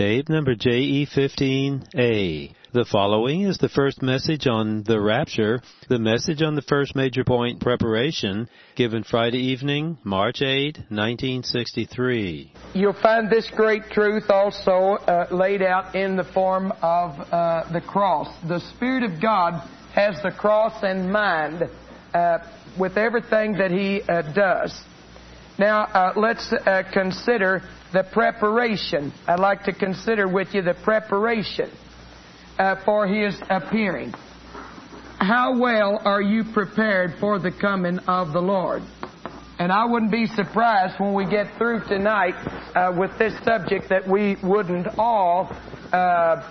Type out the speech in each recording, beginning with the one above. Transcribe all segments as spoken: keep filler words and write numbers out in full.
Tape number J E fifteen A. The following is the first message on the rapture, the message on the first major point, preparation, given Friday evening, March eighth, nineteen sixty-three. You'll find this great truth also uh, laid out in the form of uh, the cross. The Spirit of God has the cross in mind uh, with everything that He uh, does. Now, uh, let's uh, consider the preparation. I'd like to consider with you the preparation uh, for His appearing. How well are you prepared for the coming of the Lord? And I wouldn't be surprised when we get through tonight uh, with this subject that we wouldn't all uh,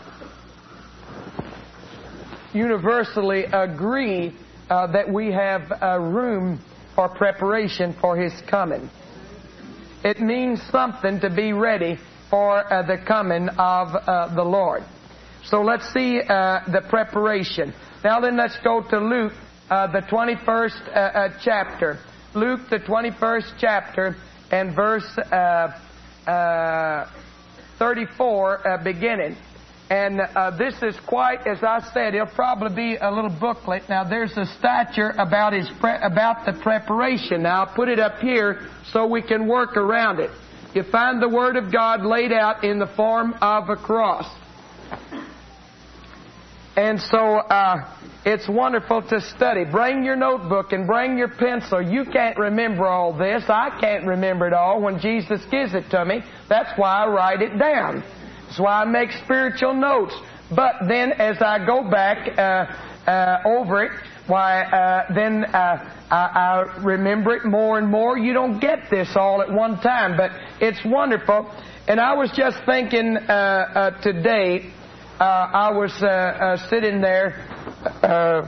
universally agree uh, that we have uh, room for preparation for His coming. It means something to be ready for uh, the coming of uh, the Lord. So let's see uh, the preparation. Now then, let's go to Luke, uh, the twenty-first uh, uh, chapter. Luke, the twenty-first chapter, and verse uh, uh, thirty-four uh, beginning. And uh, this is quite, as I said, it'll probably be a little booklet. Now, there's a stature about his pre- about the preparation. Now, I'll put it up here so we can work around it. You find the Word of God laid out in the form of a cross. And so, uh, it's wonderful to study. Bring your notebook and bring your pencil. You can't remember all this. I can't remember it all when Jesus gives it to me. That's why I write it down. That's why I make spiritual notes. But then as I go back uh, uh, over it, why uh, then uh, I, I remember it more and more. You don't get this all at one time, but it's wonderful. And I was just thinking uh, uh, today, uh, I was uh, uh, sitting there uh,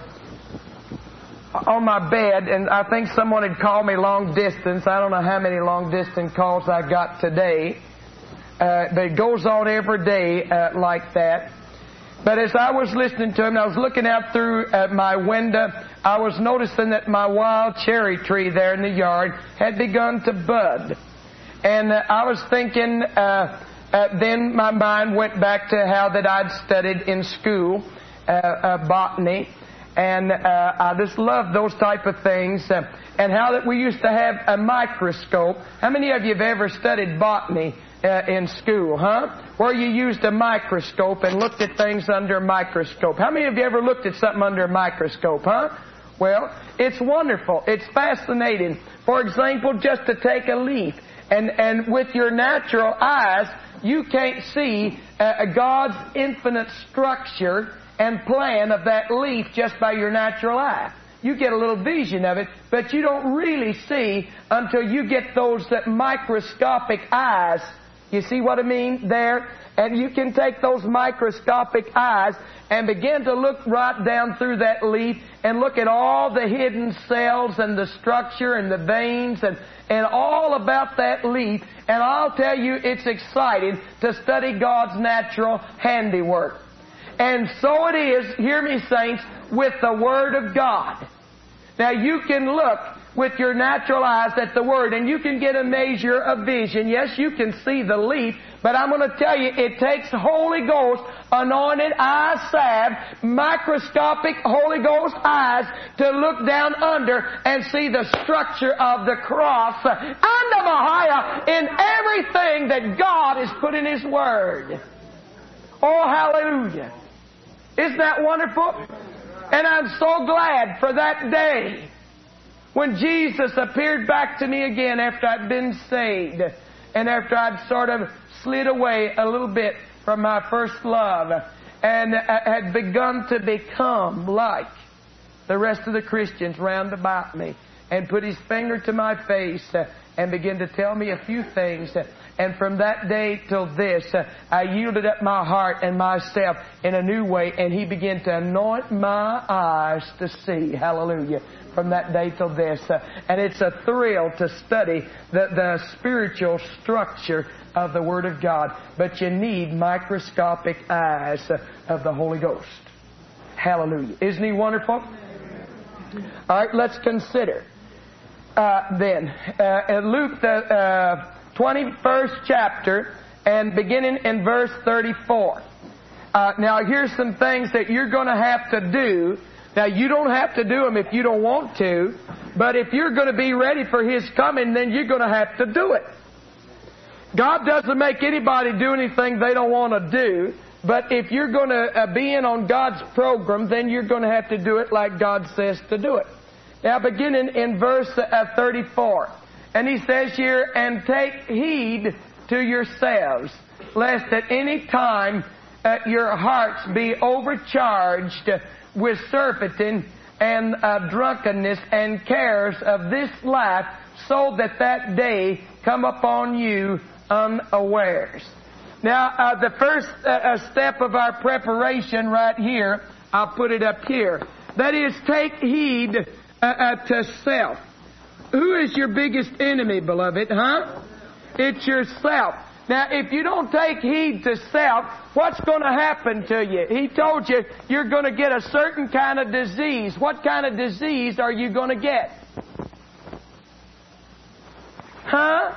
on my bed, and I think someone had called me long distance. I don't know how many long distance calls I got today. Uh, but it goes on every day uh, like that. But as I was listening to him, I was looking out through uh, my window, I was noticing that my wild cherry tree there in the yard had begun to bud. And uh, I was thinking, uh, uh, then my mind went back to how that I'd studied in school, uh, uh, botany. And uh, I just loved those type of things. Uh, and how that we used to have a microscope. How many of you have ever studied botany uh, in school, huh? Where you used a microscope and looked at things under a microscope. How many of you ever looked at something under a microscope, huh? Well, it's wonderful. It's fascinating. For example, just to take a leaf. And, and with your natural eyes, you can't see uh, God's infinite structure and plan of that leaf just by your natural eye. You get a little vision of it, but you don't really see until you get those that microscopic eyes. You see what I mean there? And you can take those microscopic eyes and begin to look right down through that leaf and look at all the hidden cells and the structure and the veins and, and all about that leaf. And I'll tell you, it's exciting to study God's natural handiwork. And so it is, hear me saints, with the Word of God. Now you can look with your natural eyes at the Word and you can get a measure of vision. Yes, you can see the leaf, but I'm going to tell you, it takes Holy Ghost anointed eye salve, microscopic Holy Ghost eyes to look down under and see the structure of the cross under Mahaya in everything that God has put in His Word. Oh, hallelujah. Isn't that wonderful? And I'm so glad for that day when Jesus appeared back to me again after I'd been saved and after I'd sort of slid away a little bit from my first love and had begun to become like the rest of the Christians round about me and put His finger to my face and begin to tell me a few things. And from that day till this, uh, I yielded up my heart and myself in a new way, and He began to anoint my eyes to see. Hallelujah. From that day till this. Uh, and it's a thrill to study the, the spiritual structure of the Word of God. But you need microscopic eyes uh, of the Holy Ghost. Hallelujah. Isn't He wonderful? All right, let's consider. Uh, then, uh, Luke, the uh, twenty-first chapter and beginning in verse thirty-four. Uh, now, here's some things that you're going to have to do. Now, you don't have to do them if you don't want to, but if you're going to be ready for His coming, then you're going to have to do it. God doesn't make anybody do anything they don't want to do, but if you're going to uh, be in on God's program, then you're going to have to do it like God says to do it. Now, beginning in verse uh, thirty-four, and He says here, "And take heed to yourselves, lest at any time uh, your hearts be overcharged with surfeiting and uh, drunkenness and cares of this life, so that that day come upon you unawares." Now, uh, the first uh, step of our preparation right here, I'll put it up here. That is, take heed uh, uh, to self. Who is your biggest enemy, beloved, huh? It's yourself. Now, if you don't take heed to self, what's going to happen to you? He told you you're going to get a certain kind of disease. What kind of disease are you going to get? Huh?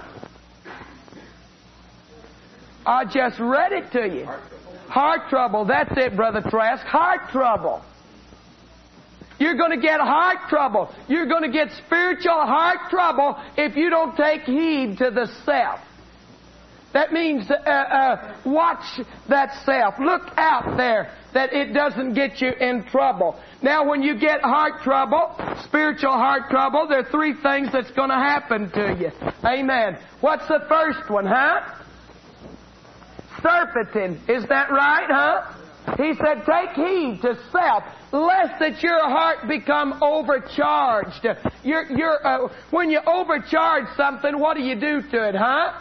I just read it to you. Heart trouble. That's it, Brother Trask. Heart trouble. You're going to get heart trouble. You're going to get spiritual heart trouble if you don't take heed to the self. That means uh, uh, watch that self. Look out there that it doesn't get you in trouble. Now, when you get heart trouble, spiritual heart trouble, there are three things that's going to happen to you. Amen. What's the first one, huh? Surfeiting. Is that right, huh? He said, take heed to self, lest that your heart become overcharged. You're, you're, uh, when you overcharge something, what do you do to it, huh?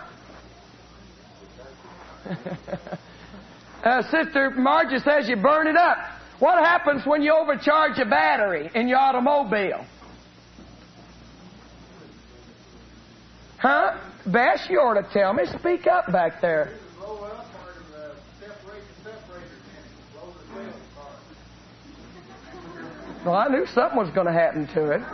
uh, Sister Margie says you burn it up. What happens when you overcharge a battery in your automobile? Huh? Bess, you ought to tell me. Speak up back there. Well, I knew something was going to happen to it.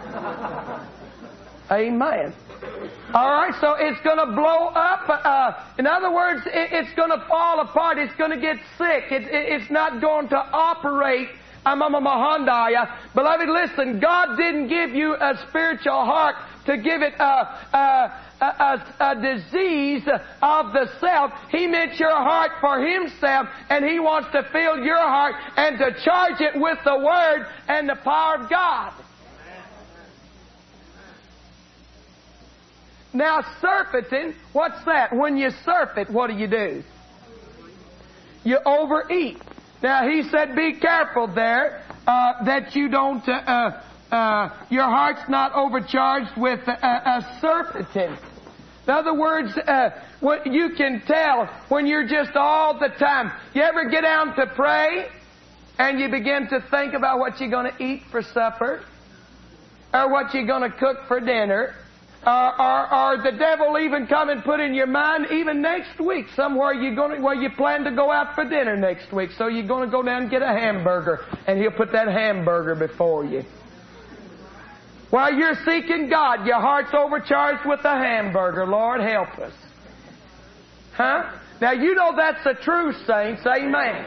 Amen. All right, so it's going to blow up. Uh, in other words, it, it's going to fall apart. It's going to get sick. It, it, it's not going to operate. Beloved, listen, God didn't give you a spiritual heart to give it a, a, a, a disease of the self. He meant your heart for Himself, and He wants to fill your heart and to charge it with the Word and the power of God. Now, surfeiting, what's that? When you surfeit, what do you do? You overeat. Now, He said, be careful there uh, that you don't, uh, uh, uh, your heart's not overcharged with uh, uh, surfeiting. In other words, uh, what you can tell when you're just all the time. You ever get down to pray and you begin to think about what you're going to eat for supper or what you're going to cook for dinner? Uh, or, or the devil even come and put in your mind, even next week, somewhere you're going to, where you plan to go out for dinner next week. So you're going to go down and get a hamburger, and He'll put that hamburger before you. While you're seeking God, your heart's overcharged with a hamburger. Lord, help us. Huh? Now, you know that's the truth, saints. Amen.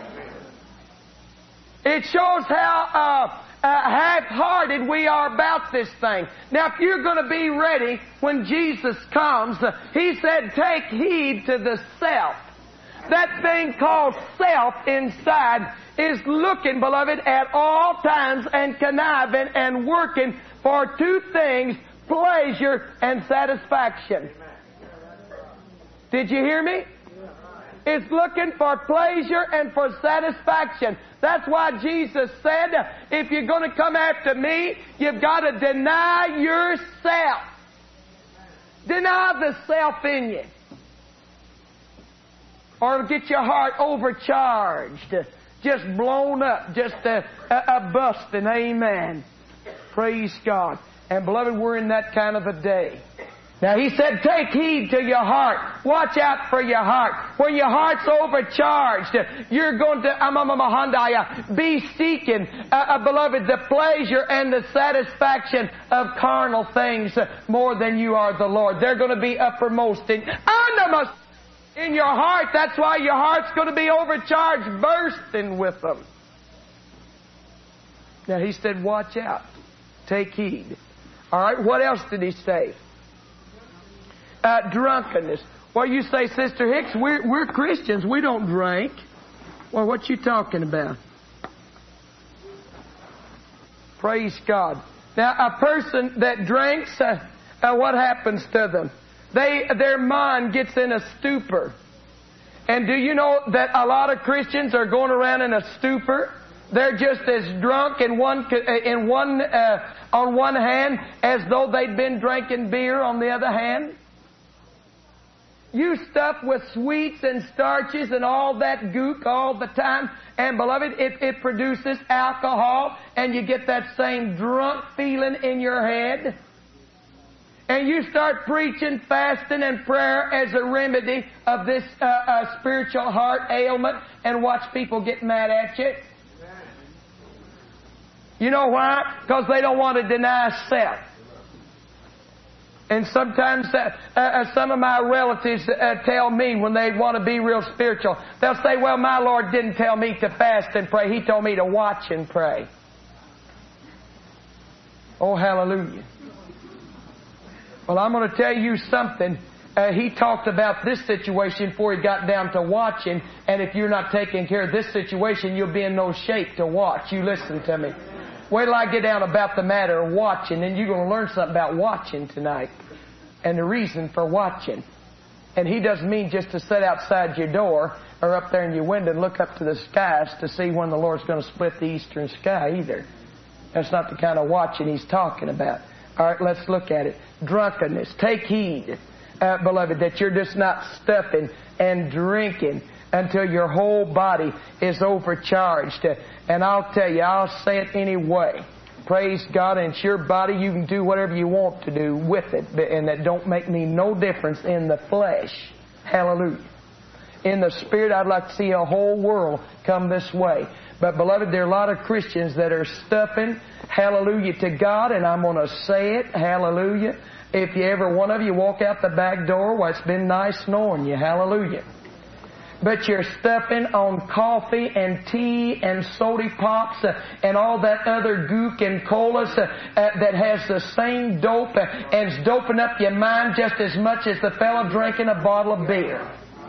It shows how... Uh, Uh, half-hearted we are about this thing. Now, if you're going to be ready when Jesus comes, uh, He said, take heed to the self. That thing called self inside is looking, beloved, at all times and conniving and working for two things, pleasure and satisfaction. Did you hear me? It's looking for pleasure and for satisfaction. That's why Jesus said, if you're going to come after me, you've got to deny yourself. Deny the self in you. Or get your heart overcharged, just blown up, just a, a, a busting. Amen. Praise God. And beloved, we're in that kind of a day. Now, He said, take heed to your heart. Watch out for your heart. When your heart's overcharged, you're going to be seeking, uh, uh, beloved, the pleasure and the satisfaction of carnal things more than you are the Lord. They're going to be uppermost in, In your heart, that's why your heart's going to be overcharged, bursting with them. Now, he said, watch out. Take heed. All right, what else did he say? Uh, drunkenness. Well, you say, Sister Hicks, we're, we're Christians. We don't drink. Well, what you talking about? Praise God. Now, a person that drinks, uh, uh, what happens to them? They, their mind gets in a stupor. And do you know that a lot of Christians are going around in a stupor? They're just as drunk in one, in one, uh, on one hand as though they'd been drinking beer on the other hand. You stuff with sweets and starches and all that gook all the time. And beloved, it, it produces alcohol, and you get that same drunk feeling in your head. And you start preaching fasting and prayer as a remedy of this uh, uh, spiritual heart ailment, and watch people get mad at you. You know why? Because they don't want to deny self. And sometimes uh, uh, some of my relatives uh, tell me when they want to be real spiritual, they'll say, well, my Lord didn't tell me to fast and pray. He told me to watch and pray. Oh, hallelujah. Well, I'm going to tell you something. Uh, he talked about this situation before he got down to watching. And if you're not taking care of this situation, you'll be in no shape to watch. You listen to me. Wait till I get down about the matter of watching, and you're going to learn something about watching tonight and the reason for watching. And he doesn't mean just to sit outside your door or up there in your window and look up to the skies to see when the Lord's going to split the eastern sky either. That's not the kind of watching he's talking about. All right, let's look at it. Drunkenness. Take heed, uh, beloved, that you're just not stuffing and drinking until your whole body is overcharged. And I'll tell you, I'll say it anyway. Praise God, and it's your body. You can do whatever you want to do with it. And that don't make me no difference in the flesh. Hallelujah. In the Spirit, I'd like to see a whole world come this way. But beloved, there are a lot of Christians that are stuffing, hallelujah, to God. And I'm going to say it, hallelujah. If you ever, one of you walk out the back door, well, it's been nice knowing you, hallelujah. But you're stuffing on coffee and tea and soda pops uh, and all that other gook and colas uh, uh, that has the same dope uh, and is doping up your mind just as much as the fellow drinking a bottle of beer.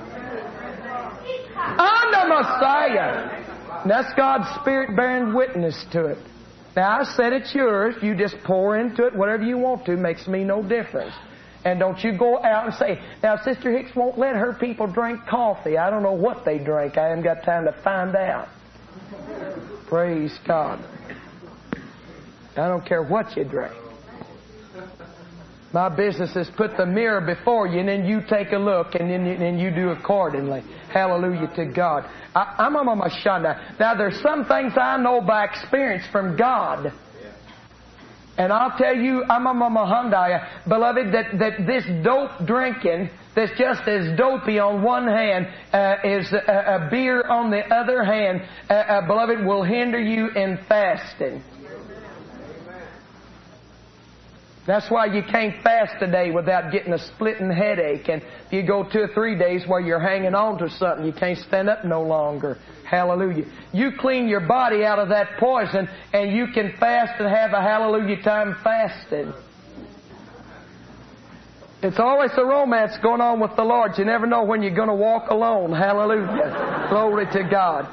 I'm the Messiah. And that's God's Spirit bearing witness to it. Now, I said it's yours. You just pour into it whatever you want to. Makes me no difference. And don't you go out and say, now, Sister Hicks won't let her people drink coffee. I don't know what they drink. I haven't got time to find out. Praise God. I don't care what you drink. My business is put the mirror before you, and then you take a look, and then you, and you do accordingly. Hallelujah to God. I, I'm a mashanda. Now, there's some things I know by experience from God. And I'll tell you, I'm a Mahandaya, beloved, that, that this dope drinking, that's just as dopey on one hand, uh, is a, a beer on the other hand, uh, uh, beloved, will hinder you in fasting. That's why you can't fast today without getting a splitting headache. And if you go two or three days where you're hanging on to something, you can't stand up no longer. Hallelujah. You clean your body out of that poison, and you can fast and have a hallelujah time fasting. It's always a romance going on with the Lord. You never know when you're going to walk alone. Hallelujah. Glory to God.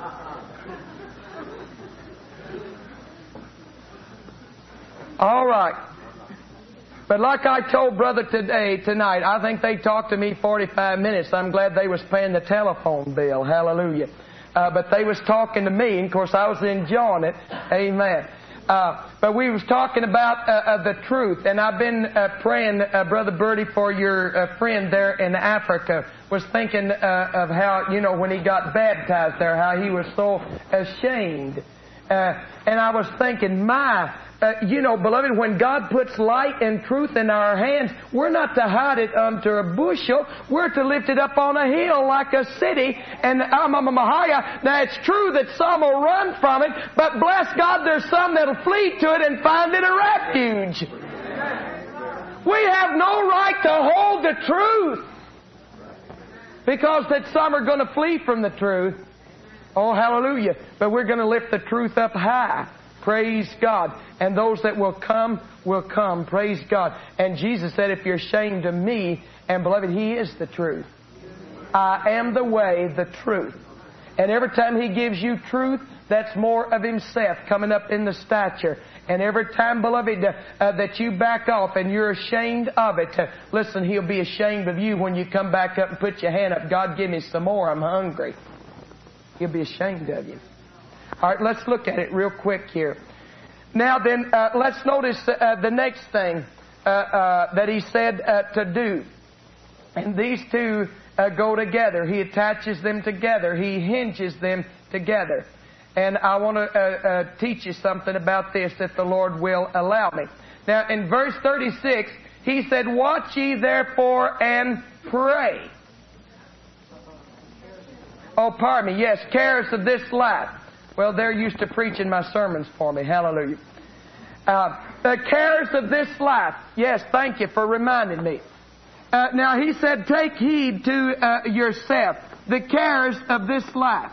All right. But like I told brother today, tonight, I think they talked to me forty-five minutes. I'm glad they was paying the telephone bill. Hallelujah. Uh, but they was talking to me, and of course I was enjoying it. Amen. Uh, but we was talking about uh, uh, the truth, and I've been uh, praying, uh, Brother Bertie, for your uh, friend there in Africa. Was thinking uh, of how, you know, when he got baptized there, how he was so ashamed. Uh, and I was thinking, my... Uh, you know, beloved, when God puts light and truth in our hands, we're not to hide it under a bushel. We're to lift it up on a hill like a city. And Amamahaya, now it's true that some will run from it, but bless God, there's some that'll flee to it and find it a refuge. We have no right to hold the truth. Because that some are going to flee from the truth. Oh, hallelujah. But we're going to lift the truth up high. Praise God. And those that will come, will come. Praise God. And Jesus said, if you're ashamed of me, and beloved, He is the truth. I am the way, the truth. And every time He gives you truth, that's more of Himself coming up in the stature. And every time, beloved, uh, uh, that you back off and you're ashamed of it, uh, listen, He'll be ashamed of you when you come back up and put your hand up. God, give me some more. I'm hungry. He'll be ashamed of you. All right, let's look at it real quick here. Now then, uh, let's notice uh, the next thing uh, uh, that He said uh, to do. And these two uh, go together. He attaches them together. He hinges them together. And I want to uh, uh, teach you something about this, if the Lord will allow me. Now, in verse thirty-six, He said, watch ye therefore and pray. Oh, pardon me. Yes, cares of this life. Well, they're used to preaching my sermons for me. Hallelujah. Uh, the cares of this life. Yes, thank you for reminding me. Uh, now, He said, take heed to uh, yourself. The cares of this life.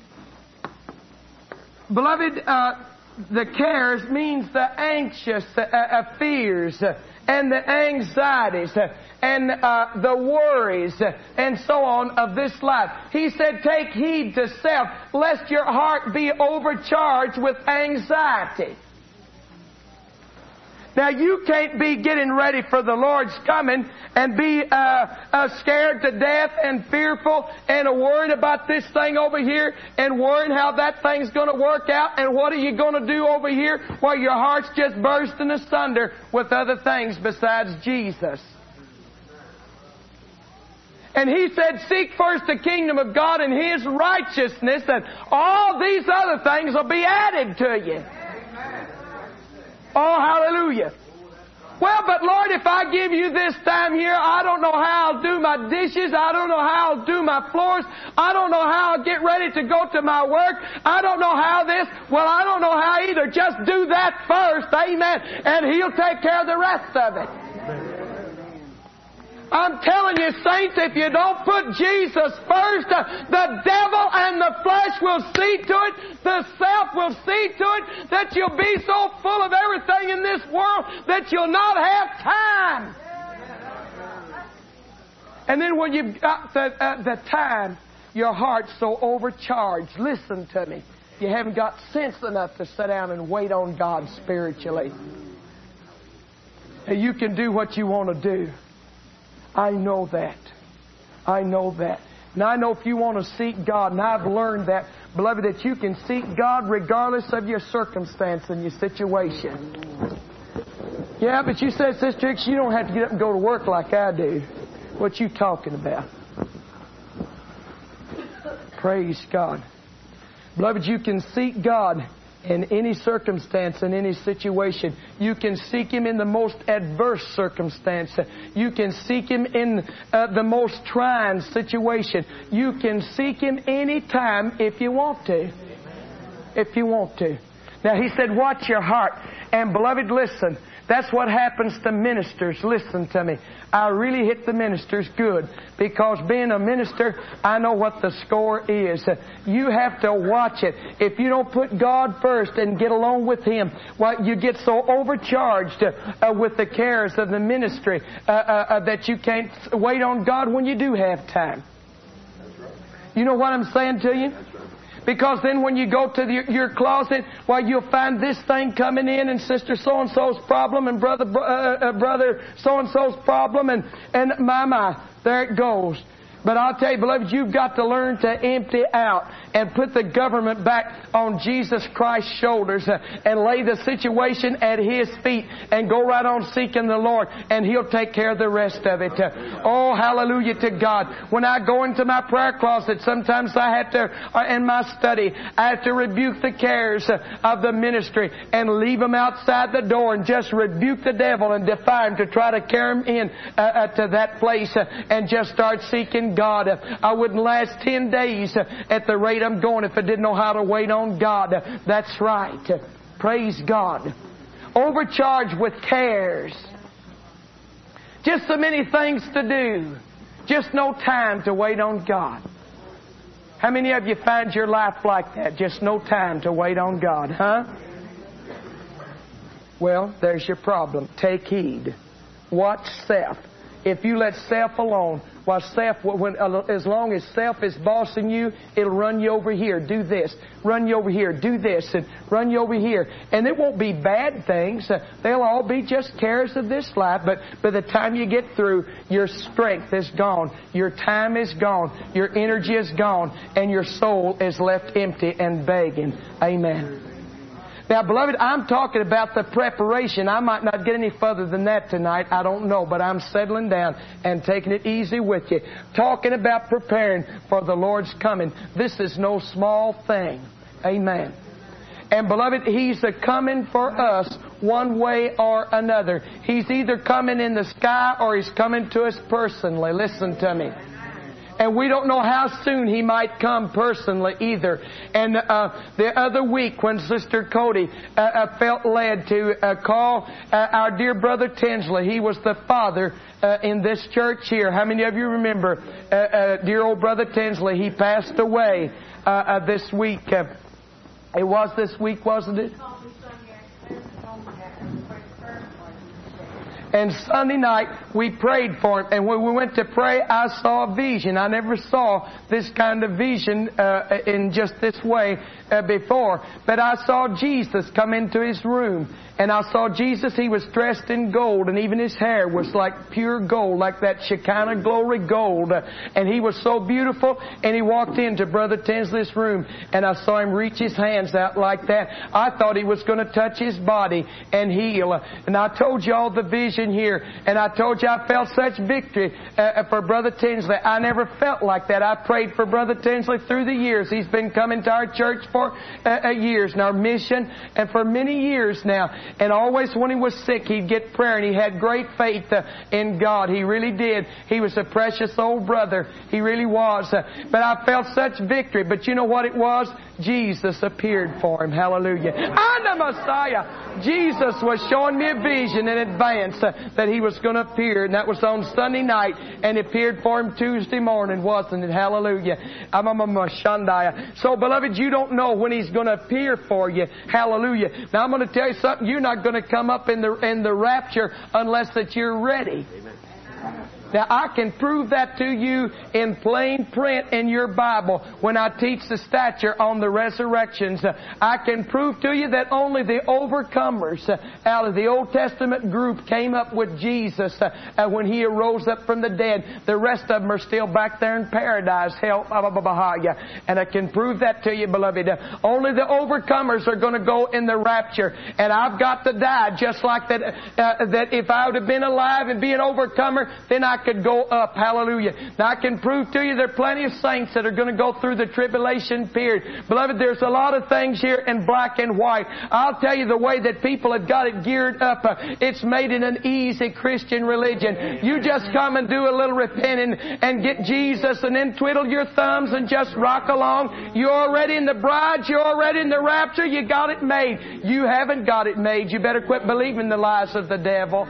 Beloved, uh, the cares means the anxious uh, uh, fears uh, and the anxieties uh, and uh, the worries uh, and so on of this life. He said, take heed to self, lest your heart be overcharged with anxiety. Now, you can't be getting ready for the Lord's coming and be uh, uh, scared to death and fearful and worried about this thing over here and worrying how that thing's going to work out and what are you going to do over here while your heart's just bursting asunder with other things besides Jesus. And He said, seek first the kingdom of God and His righteousness, and all these other things will be added to you. Oh, hallelujah. Well, but Lord, if I give you this time here, I don't know how I'll do my dishes. I don't know how I'll do my floors. I don't know how I'll get ready to go to my work. I don't know how this. Well, I don't know how either. Just do that first. Amen. And He'll take care of the rest of it. I'm telling you, saints, if you don't put Jesus first, uh, the devil and the flesh will see to it, the self will see to it, that you'll be so full of everything in this world that you'll not have time. And then when you've got the, uh, the time, your heart's so overcharged. Listen to me. You haven't got sense enough to sit down and wait on God spiritually. And you can do what you want to do. I know that. I know that. And I know if you want to seek God, and I've learned that, beloved, that you can seek God regardless of your circumstance and your situation. Yeah, but you said, Sister Hicks, you don't have to get up and go to work like I do. What you talking about? Praise God. Beloved, you can seek God in any circumstance, in any situation. You can seek Him in the most adverse circumstance. You can seek Him in uh, the most trying situation. You can seek Him any time if you want to. If you want to. Now, He said, watch your heart. And beloved, listen. That's what happens to ministers. Listen to me. I really hit the ministers good because being a minister, I know what the score is. You have to watch it. If you don't put God first and get along with Him, well, you get so overcharged uh, with the cares of the ministry uh, uh, uh, that you can't wait on God when you do have time. You know what I'm saying to you? Because then when you go to the, your closet, well, you'll find this thing coming in and Sister So-and-so's problem and Brother uh, uh, brother So-and-so's problem and, and my, my, there it goes. But I'll tell you, beloved, you've got to learn to empty out and put the government back on Jesus Christ's shoulders and lay the situation at His feet and go right on seeking the Lord, and He'll take care of the rest of it. Oh, hallelujah to God. When I go into my prayer closet, sometimes I have to, in my study, I have to rebuke the cares of the ministry and leave them outside the door and just rebuke the devil and defy him to try to carry him in uh, uh, to that place uh, and just start seeking God. I wouldn't last ten days at the rate I'm going if I didn't know how to wait on God. That's right. Praise God. Overcharged with cares. Just so many things to do. Just no time to wait on God. How many of you find your life like that? Just no time to wait on God, huh? Well, there's your problem. Take heed. Watch self. If you let self alone, while self, when, as long as self is bossing you, it'll run you over here. Do this. Run you over here. Do this. And run you over here. And it won't be bad things. They'll all be just cares of this life. But by the time you get through, your strength is gone. Your time is gone. Your energy is gone. And your soul is left empty and begging. Amen. Now, beloved, I'm talking about the preparation. I might not get any further than that tonight. I don't know. But I'm settling down and taking it easy with you. Talking about preparing for the Lord's coming. This is no small thing. Amen. And, beloved, He's a coming for us one way or another. He's either coming in the sky or He's coming to us personally. Listen to me. And we don't know how soon He might come personally either. And uh, the other week when Sister Cody uh, uh, felt led to uh, call uh, our dear brother Tinsley, he was the father uh, in this church here. How many of you remember uh, uh, dear old brother Tinsley? He passed away uh, uh, this week. Uh, it was this week, wasn't it? And Sunday night, we prayed for him. And when we went to pray, I saw a vision. I never saw this kind of vision uh, in just this way uh, before. But I saw Jesus come into his room. And I saw Jesus, He was dressed in gold. And even His hair was like pure gold, like that Shekinah glory gold. And He was so beautiful. And He walked into Brother Tinsley's room. And I saw Him reach His hands out like that. I thought He was going to touch his body and heal. And I told you all the vision here. And I told you I felt such victory uh, for Brother Tinsley. I never felt like that. I prayed for Brother Tinsley through the years. He's been coming to our church for uh, years and our mission and for many years now. And always when he was sick, he'd get prayer, and he had great faith uh, in God. He really did. He was a precious old brother. He really was. Uh, but I felt such victory. But you know what it was? Jesus appeared for him. Hallelujah. I'm the Messiah. Jesus was showing me a vision in advance uh, that He was going to appear. And that was on Sunday night. And He appeared for him Tuesday morning, wasn't it? Hallelujah. I'm a Mashandaya. So, beloved, you don't know when He's going to appear for you. Hallelujah. Now, I'm going to tell you something. You're not going to come up in the in the rapture unless that you're ready. Amen. Now, I can prove that to you in plain print in your Bible when I teach the stature on the resurrections. I can prove to you that only the overcomers out of the Old Testament group came up with Jesus when He arose up from the dead. The rest of them are still back there in paradise. Hell, and I can prove that to you, beloved. Only the overcomers are going to go in the rapture. And I've got to die just like that. Uh, that if I would have been alive and be an overcomer, then I could go up. Hallelujah. Now I can prove to you there are plenty of saints that are going to go through the tribulation period. Beloved, there's a lot of things here in black and white. I'll tell you the way that people have got it geared up. Uh, it's made it an easy Christian religion. You just come and do a little repenting and get Jesus and then twiddle your thumbs and just rock along. You're already in the bride. You're already in the rapture. You got it made. You haven't got it made. You better quit believing the lies of the devil.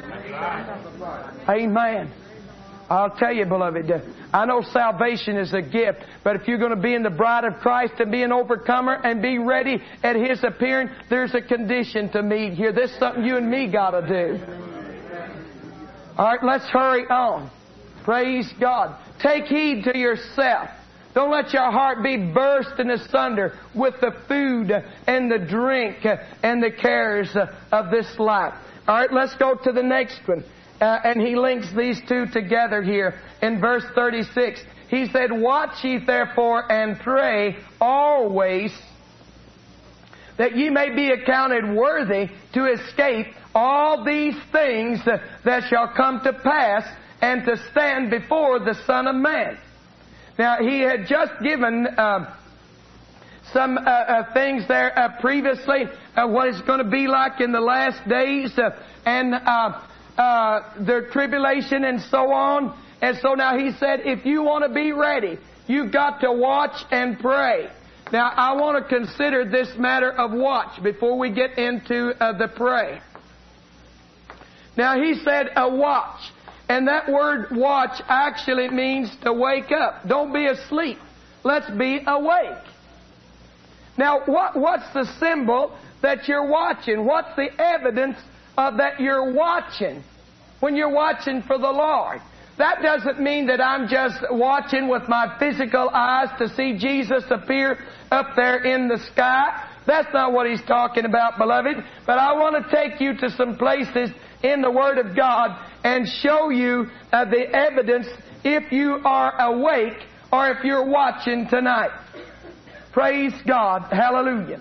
Amen. I'll tell you, beloved, I know salvation is a gift, but if you're going to be in the bride of Christ and be an overcomer and be ready at His appearing, there's a condition to meet here. This is something you and me got to do. All right, let's hurry on. Praise God. Take heed to yourself. Don't let your heart be bursting asunder with the food and the drink and the cares of this life. All right, let's go to the next one. Uh, and he links these two together here in verse thirty-six. He said, "Watch ye therefore and pray always, that ye may be accounted worthy to escape all these things that shall come to pass, and to stand before the Son of Man." Now, he had just given uh, some uh, uh, things there uh, previously, uh, what it's going to be like in the last days, uh, and uh, uh, the tribulation and so on. And so now he said, if you want to be ready, you've got to watch and pray. Now, I want to consider this matter of watch before we get into uh, the pray. Now, he said, a watch. And that word watch actually means to wake up. Don't be asleep. Let's be awake. Now, what, what's the symbol that you're watching? What's the evidence of that you're watching when you're watching for the Lord? That doesn't mean that I'm just watching with my physical eyes to see Jesus appear up there in the sky. That's not what He's talking about, beloved. But I want to take you to some places in the Word of God and show you uh, the evidence if you are awake or if you're watching tonight. Praise God. Hallelujah.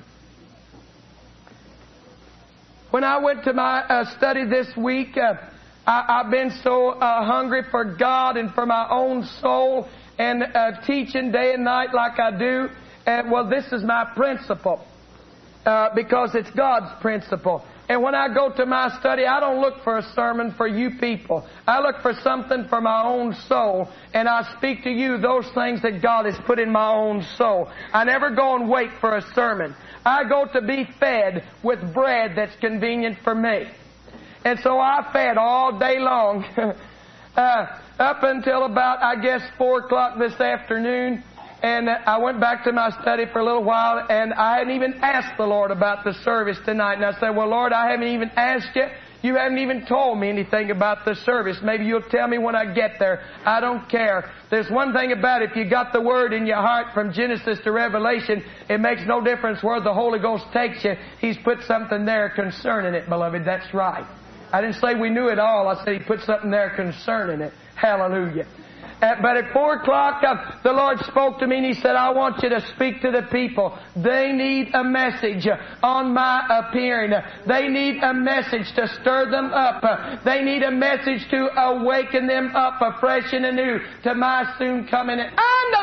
When I went to my uh, study this week, uh, I, I've been so uh, hungry for God and for my own soul and uh, teaching day and night like I do. And well, this is my principle uh, because it's God's principle. And when I go to my study, I don't look for a sermon for you people. I look for something for my own soul. And I speak to you those things that God has put in my own soul. I never go and wait for a sermon. I go to be fed with bread that's convenient for me. And so I fed all day long uh, up until about, I guess, four o'clock this afternoon. And I went back to my study for a little while, and I hadn't even asked the Lord about the service tonight. And I said, well, Lord, I haven't even asked you. You haven't even told me anything about the service. Maybe you'll tell me when I get there. I don't care. There's one thing about it. If you got the Word in your heart from Genesis to Revelation, it makes no difference where the Holy Ghost takes you. He's put something there concerning it, beloved. That's right. I didn't say we knew it all. I said He put something there concerning it. Hallelujah. Uh, but at four o'clock, uh, the Lord spoke to me and He said, I want you to speak to the people. They need a message uh, on my appearing. Uh, they need a message to stir them up. Uh, they need a message to awaken them up afresh and anew to my soon coming and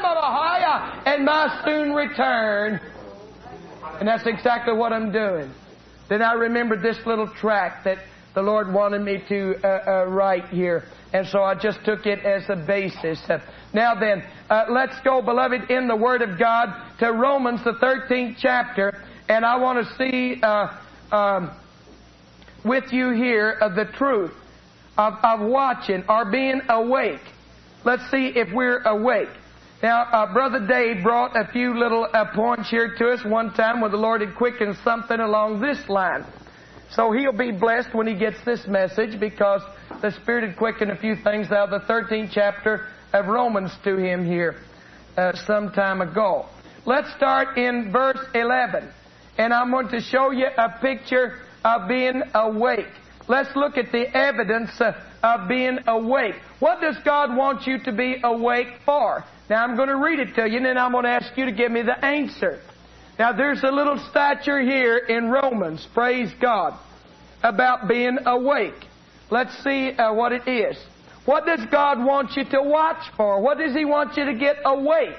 and my soon return. And that's exactly what I'm doing. Then I remembered this little tract that the Lord wanted me to uh, uh, write here. And so I just took it as a basis. Uh, now then, uh, let's go, beloved, in the Word of God to Romans, the thirteenth chapter. And I want to see uh, um, with you here uh, the truth of, of watching or being awake. Let's see if we're awake. Now, uh, Brother Dave brought a few little uh, points here to us one time where the Lord had quickened something along this line. So he'll be blessed when he gets this message because the Spirit had quickened a few things out of the thirteenth chapter of Romans to him here uh, some time ago. Let's start in verse eleven. And I'm going to show you a picture of being awake. Let's look at the evidence uh, of being awake. What does God want you to be awake for? Now I'm going to read it to you and then I'm going to ask you to give me the answer. Now, there's a little stature here in Romans, praise God, about being awake. Let's see uh, what it is. What does God want you to watch for? What does He want you to get awake?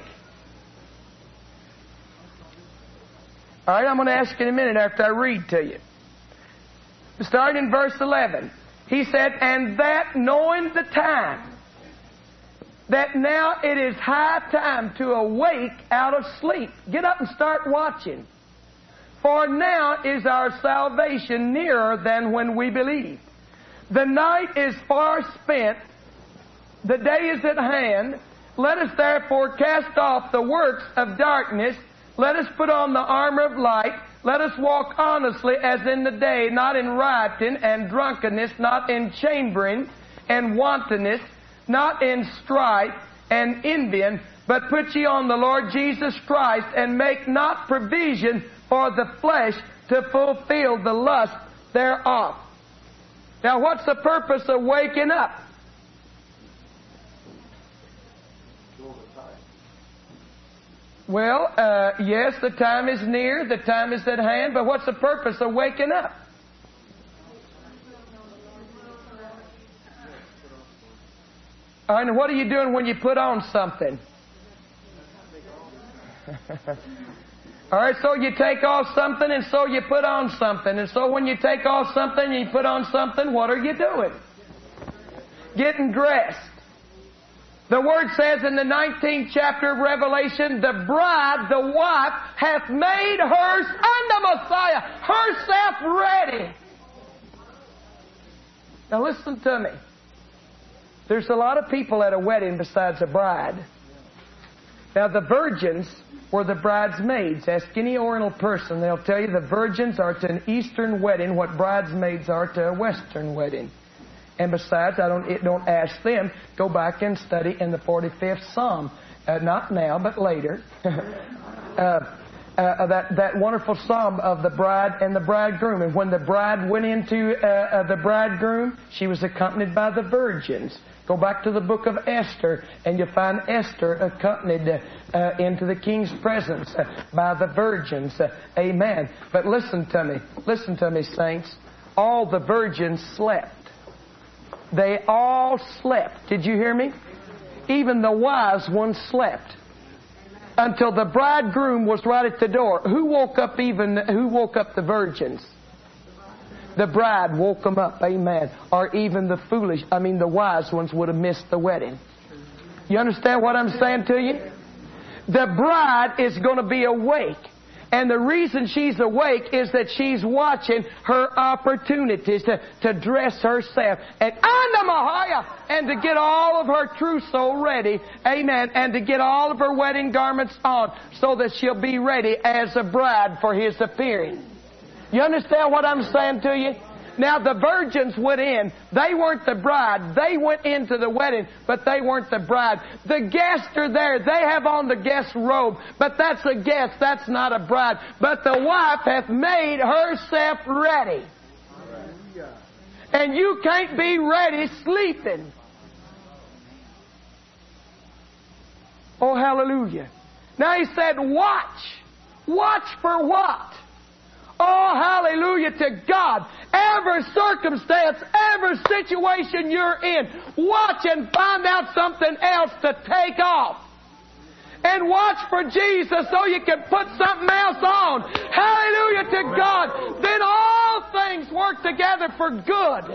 All right, I'm going to ask you in a minute after I read to you. Starting in verse eleven. He said, and that knowing the time, that now it is high time to awake out of sleep. Get up and start watching. For now is our salvation nearer than when we believed. The night is far spent. The day is at hand. Let us therefore cast off the works of darkness. Let us put on the armor of light. Let us walk honestly as in the day, not in rioting and drunkenness, not in chambering and wantonness, not in strife and envying, but put ye on the Lord Jesus Christ, and make not provision for the flesh to fulfill the lust thereof. Now, what's the purpose of waking up? Well, uh, yes, the time is near, the time is at hand, but what's the purpose of waking up? All right, and what are you doing when you put on something? All right, so you take off something and so you put on something. And so when you take off something and you put on something, what are you doing? Getting dressed. The Word says in the nineteenth chapter of Revelation, the bride, the wife, hath made hers unto Messiah, herself ready. Now listen to me. There's a lot of people at a wedding besides a bride. Now, the virgins were the bridesmaids. Ask any Oriental person, they'll tell you the virgins are to an Eastern wedding what bridesmaids are to a Western wedding. And besides, I don't, it, don't ask them. Go back and study in the forty-fifth Psalm. Uh, not now, but later. uh, uh, that, that wonderful Psalm of the bride and the bridegroom. And when the bride went into uh, uh, the bridegroom, she was accompanied by the virgins. Go back to the book of Esther, and you'll find Esther accompanied uh, uh, into the king's presence uh, by the virgins. Uh, amen. But listen to me. Listen to me, saints. All the virgins slept. They all slept. Did you hear me? Even the wise ones slept. Until the bridegroom was right at the door. Who woke up even, who woke up the virgins? The bride woke them up, amen. Or even the foolish, I mean the wise ones would have missed the wedding. You understand what I'm saying to you? The bride is going to be awake. And the reason she's awake is that she's watching her opportunities to, to dress herself. And and to get all of her trousseau ready, amen. And to get all of her wedding garments on so that she'll be ready as a bride for His appearing. You understand what I'm saying to you? Now the virgins went in. They weren't the bride. They went into the wedding, but they weren't the bride. The guests are there. They have on the guest robe, but that's a guest. That's not a bride. But the wife hath made herself ready. And you can't be ready sleeping. Oh, hallelujah. Now he said, watch. Watch for what? Oh, hallelujah to God. Every circumstance, every situation you're in, watch and find out something else to take off. And watch for Jesus so you can put something else on. Hallelujah to God. Then all things work together for good.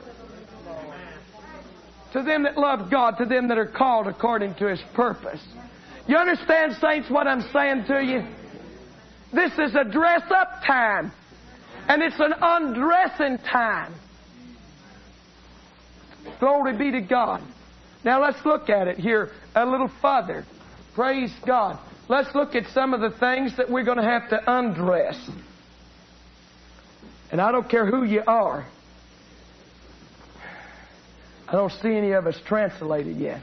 To them that love God, to them that are called according to His purpose. You understand, saints, what I'm saying to you? This is a dress-up time. And it's an undressing time. Glory be to God. Now let's look at it here a little further. Praise God. Let's look at some of the things that we're going to have to undress. And I don't care who you are. I don't see any of us translated yet.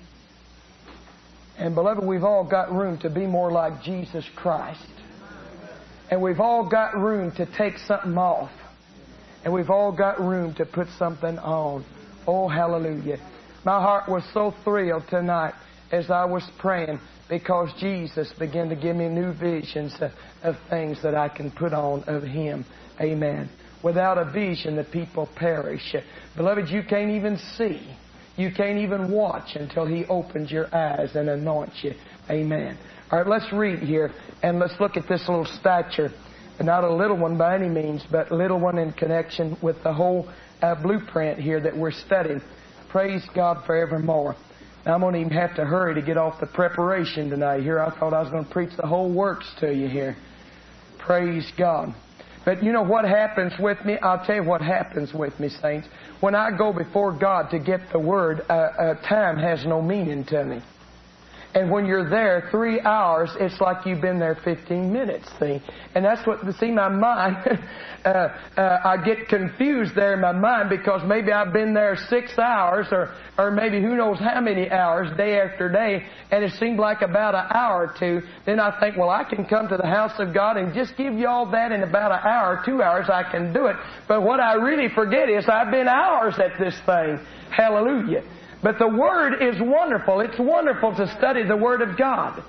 And beloved, we've all got room to be more like Jesus Christ. And we've all got room to take something off. And we've all got room to put something on. Oh, hallelujah. My heart was so thrilled tonight as I was praying because Jesus began to give me new visions of, of things that I can put on of Him. Amen. Without a vision, the people perish. Beloved, you can't even see. You can't even watch until He opens your eyes and anoints you. Amen. All right, let's read here, and let's look at this little stature. Not a little one by any means, but a little one in connection with the whole uh, blueprint here that we're studying. Praise God forevermore. Now, I'm going to even have to hurry to get off the preparation tonight here. I thought I was going to preach the whole works to you here. Praise God. But you know what happens with me? I'll tell you what happens with me, saints. When I go before God to get the Word, uh, uh, time has no meaning to me. And when you're there three hours, it's like you've been there fifteen minutes, see? And that's what, see, my mind, uh, uh, I get confused there in my mind because maybe I've been there six hours or, or maybe who knows how many hours, day after day, and it seemed like about an hour or two. Then I think, well, I can come to the house of God and just give you all that in about an hour, two hours, I can do it. But what I really forget is I've been hours at this thing. Hallelujah. But the Word is wonderful. It's wonderful to study the Word of God.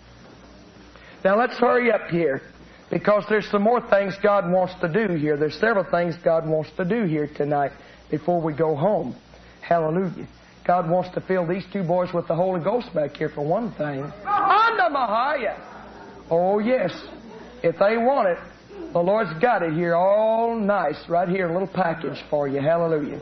Now let's hurry up here because there's some more things God wants to do here. There's several things God wants to do here tonight before we go home. Hallelujah. God wants to fill these two boys with the Holy Ghost back here for one thing. Anda Mahaya. Oh yes. If they want it, the Lord's got it here all nice right here, a little package for you. Hallelujah.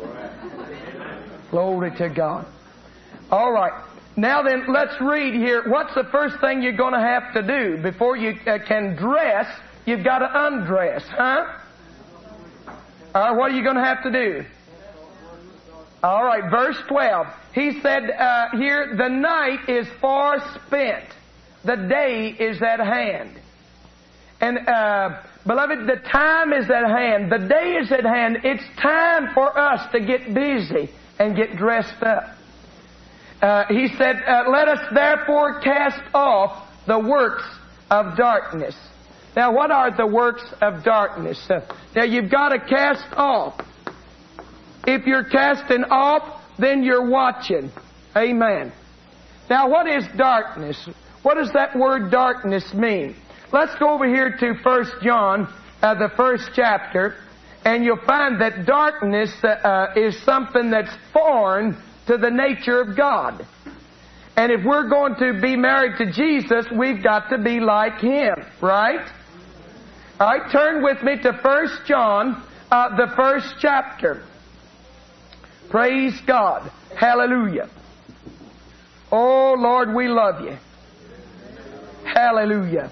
Glory to God. All right. Now then, let's read here. What's the first thing you're going to have to do? Before you uh, can dress, you've got to undress, huh? All right, what are you going to have to do? All right, verse twelve. He said uh, here, the night is far spent. The day is at hand. And, uh, beloved, the time is at hand. The day is at hand. It's time for us to get busy and get dressed up. Uh, he said, uh, let us therefore cast off the works of darkness. Now, what are the works of darkness? Uh, now, you've got to cast off. If you're casting off, then you're watching. Amen. Now, what is darkness? What does that word darkness mean? Let's go over here to First John, uh, the first chapter, and you'll find that darkness uh, is something that's foreign to the nature of God. And if we're going to be married to Jesus, we've got to be like Him, right? All right, turn with me to First John, uh, the first chapter. Praise God. Hallelujah. Oh, Lord, we love You. Hallelujah.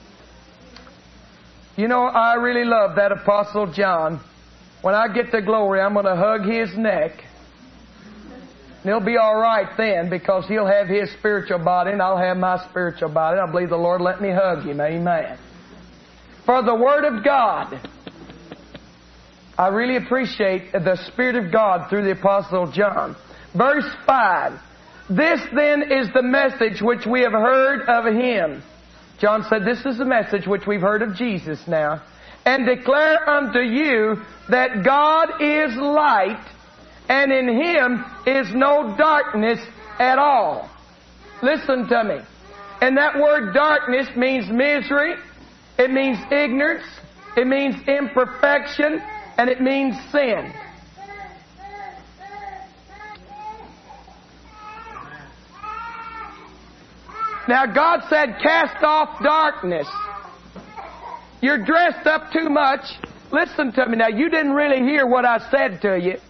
You know, I really love that Apostle John. When I get to glory, I'm going to hug his neck. And he'll be all right then, because he'll have his spiritual body and I'll have my spiritual body. I believe the Lord let me hug him. Amen. For the Word of God, I really appreciate the Spirit of God through the Apostle John. Verse five. This then is the message which we have heard of Him. John said, this is the message which we've heard of Jesus now. And declare unto you that God is light, and in Him is no darkness at all. Listen to me. And that word darkness means misery, it means ignorance, it means imperfection, and it means sin. Now God said, cast off darkness. You're dressed up too much. Listen to me now. You didn't really hear what I said to you.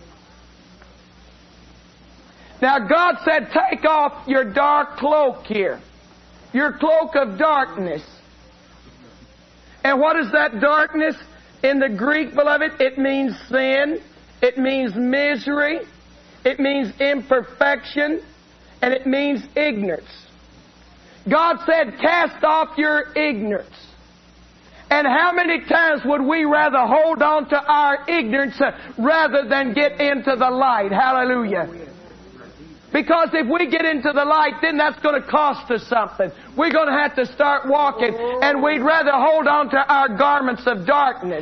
Now God said, take off your dark cloak here. Your cloak of darkness. And what is that darkness? In the Greek, beloved, it means sin. It means misery. It means imperfection. And it means ignorance. God said, cast off your ignorance. And how many times would we rather hold on to our ignorance uh, rather than get into the light? Hallelujah. Because if we get into the light, then that's going to cost us something. We're going to have to start walking. And we'd rather hold on to our garments of darkness.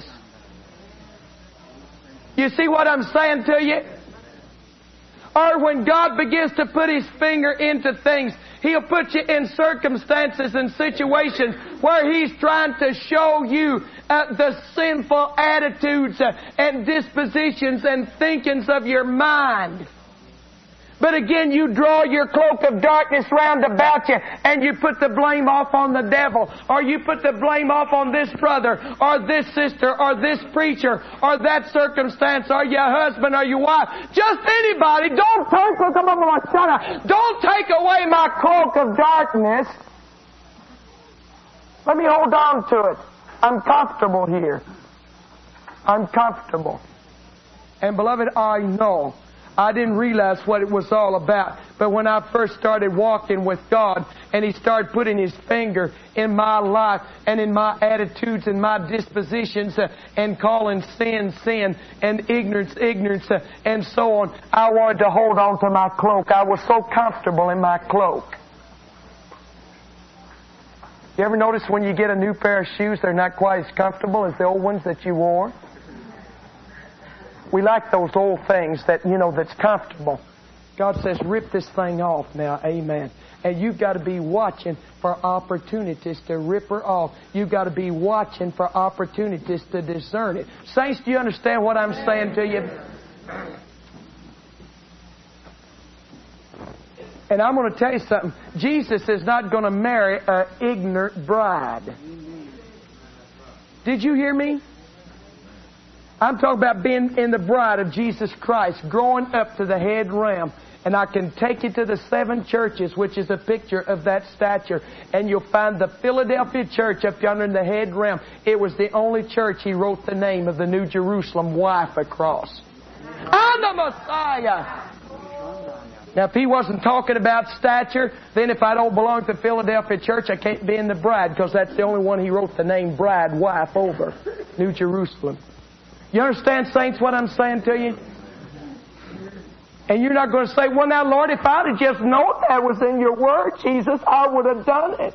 You see what I'm saying to you? Or when God begins to put His finger into things, He'll put you in circumstances and situations where He's trying to show you uh, the sinful attitudes uh, and dispositions and thinkings of your mind. But again, you draw your cloak of darkness round about you and you put the blame off on the devil, or you put the blame off on this brother or this sister or this preacher or that circumstance or your husband or your wife. Just anybody. Don't take, don't take away my cloak of darkness. Let me hold on to it. I'm comfortable here. I'm comfortable. And beloved, I know I didn't realize what it was all about. But when I first started walking with God and He started putting His finger in my life and in my attitudes and my dispositions uh, and calling sin, sin and ignorance, ignorance uh, and so on, I wanted to hold on to my cloak. I was so comfortable in my cloak. You ever notice when you get a new pair of shoes, they're not quite as comfortable as the old ones that you wore? We like those old things that, you know, that's comfortable. God says, rip this thing off now. Amen. And you've got to be watching for opportunities to rip her off. You've got to be watching for opportunities to discern it. Saints, do you understand what I'm saying to you? And I'm going to tell you something. Jesus is not going to marry an ignorant bride. Did you hear me? I'm talking about being in the bride of Jesus Christ, growing up to the head realm. And I can take you to the seven churches, which is a picture of that stature. And you'll find the Philadelphia church up yonder in the head realm. It was the only church He wrote the name of the New Jerusalem wife across. I'm the Messiah. Now, if he wasn't talking about stature, then if I don't belong to Philadelphia Church, I can't be in the bride, because that's the only one he wrote the name bride, wife over. New Jerusalem. You understand, saints, what I'm saying to you? And you're not going to say, well, now, Lord, if I'd have just known that was in your word, Jesus, I would have done it.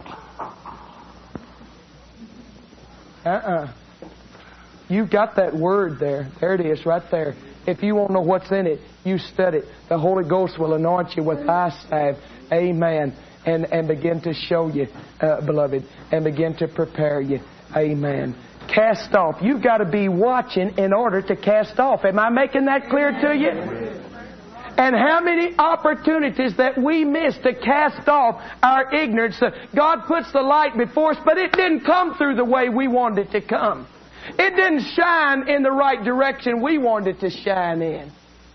Uh-uh. You've got that word there. There it is, right there. If you want to know what's in it, you study it. The Holy Ghost will anoint you with eye salve. Amen. And, and begin to show you, uh, beloved, and begin to prepare you. Amen. Cast off. You've got to be watching in order to cast off. Am I making that clear to you? And how many opportunities that we miss to cast off our ignorance. God puts the light before us, but it didn't come through the way we wanted it to come. It didn't shine in the right direction we wanted it to shine in.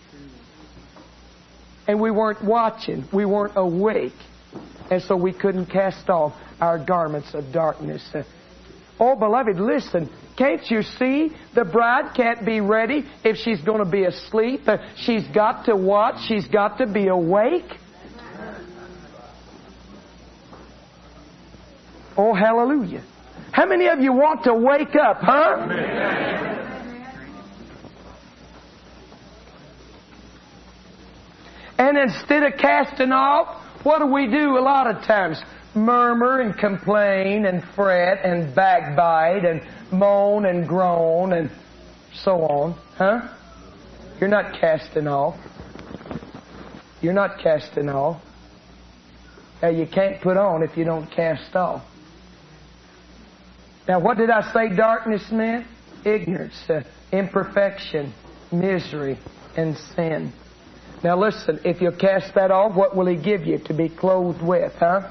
And we weren't watching. We weren't awake. And so we couldn't cast off our garments of darkness. Oh, beloved, listen. Can't you see the bride can't be ready if she's going to be asleep? She's got to watch. She's got to be awake. Oh, hallelujah. How many of you want to wake up, huh? And instead of casting off, what do we do a lot of times? Murmur and complain and fret and backbite and moan and groan and so on. Huh? You're not casting off. You're not casting off. Now, you can't put on if you don't cast off. Now, what did I say darkness meant? Ignorance, uh, imperfection, misery, and sin. Now listen, if you cast that off, what will He give you to be clothed with, huh?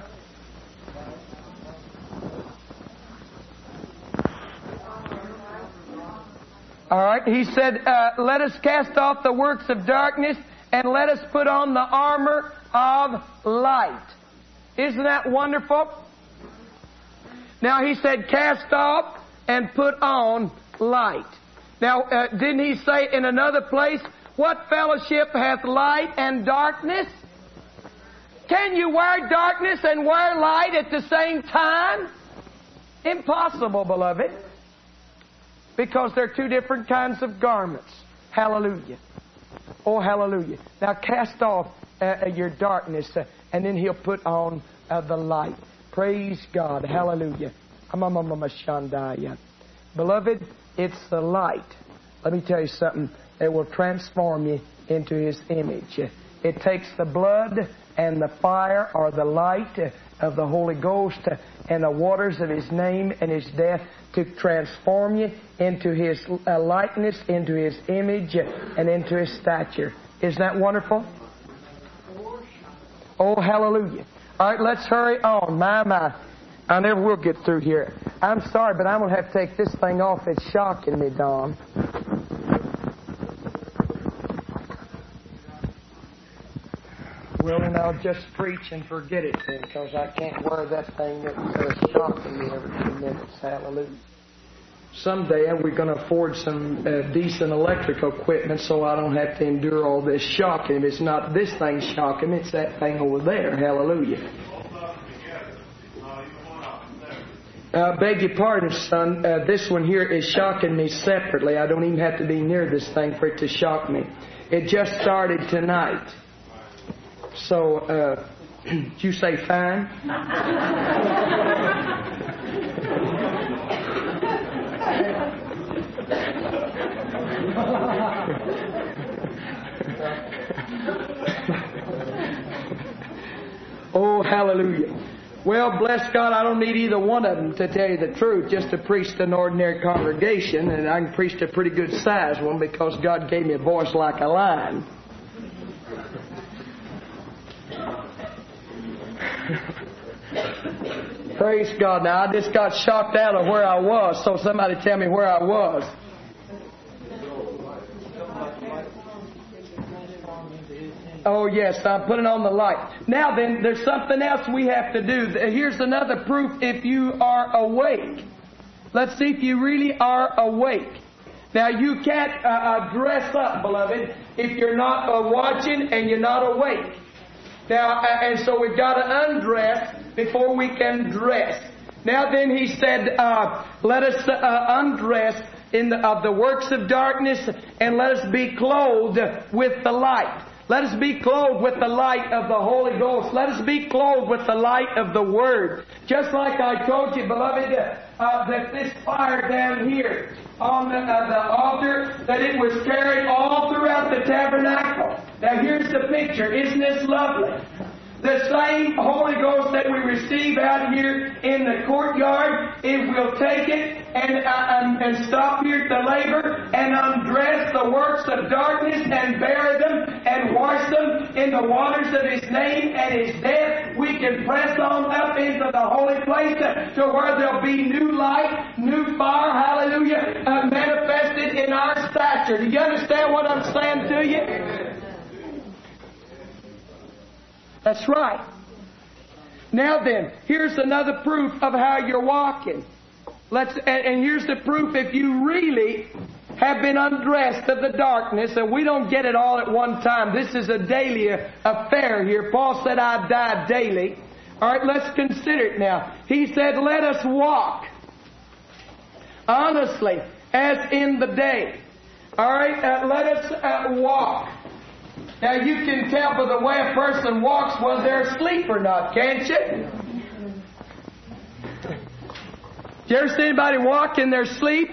All right, He said, uh, let us cast off the works of darkness and let us put on the armor of light. Isn't that wonderful? Now He said, cast off and put on light. Now, uh, didn't He say in another place, what fellowship hath light and darkness? Can you wear darkness and wear light at the same time? Impossible, beloved. Because they're two different kinds of garments. Hallelujah. Oh, hallelujah. Now cast off uh, your darkness uh, and then He'll put on uh, the light. Praise God. Hallelujah. Beloved, it's the light. Let me tell you something. It will transform you into His image. It takes the blood and the fire or the light of the Holy Ghost and the waters of His name and His death to transform you into His likeness, into His image, and into His stature. Isn't that wonderful? Oh, hallelujah. All right, let's hurry on. My, my. I never will get through here. I'm sorry, but I'm going to have to take this thing off. It's shocking me, Don. Well, then I'll just preach and forget it then, because I can't wear that thing that's uh, shocking me every few minutes. Hallelujah. Someday we're going to afford some uh, decent electrical equipment so I don't have to endure all this shocking. It's not this thing shocking, it's that thing over there. Hallelujah. Uh, beg your pardon, son. Uh, this one here is shocking me separately. I don't even have to be near this thing for it to shock me. It just started tonight. So, uh, did you say fine? Oh, hallelujah. Well, bless God, I don't need either one of them, to tell you the truth, just to preach to an ordinary congregation, and I can preach to a pretty good sized one because God gave me a voice like a lion. Praise God. Now, I just got shocked out of where I was, so somebody tell me where I was. Oh, yes, I'm putting on the light. Now then, there's something else we have to do. Here's another proof if you are awake. Let's see if you really are awake. Now, you can't uh, uh, dress up, beloved, if you're not uh, watching and you're not awake. Now, uh, and so we've got to undress before we can dress. Now then, he said, uh, let us uh, undress in the, of the works of darkness, and let us be clothed with the light. Let us be clothed with the light of the Holy Ghost. Let us be clothed with the light of the Word. Just like I told you, beloved, uh, that this fire down here on the, uh, the altar, that it was carried all throughout the tabernacle. Now here's the picture. Isn't this lovely? The same Holy Ghost that we receive out here in the courtyard, it will take it and, uh, and, and stop here at the labor and undress the works of darkness and bury them and wash them in the waters of His name and His death. We can press on up into the holy place to where there'll be new light, new fire, hallelujah, uh, manifested in our stature. Do you understand what I'm saying to you? That's right. Now then, here's another proof of how you're walking. Let's, and, and here's the proof if you really have been undressed of the darkness, and we don't get it all at one time. This is a daily affair here. Paul said, I die daily. All right, let's consider it now. He said, let us walk honestly as in the day. All right, uh, let us uh, walk. Now, you can tell by the way a person walks whether they're asleep or not, can't you? Did you ever see anybody walk in their sleep?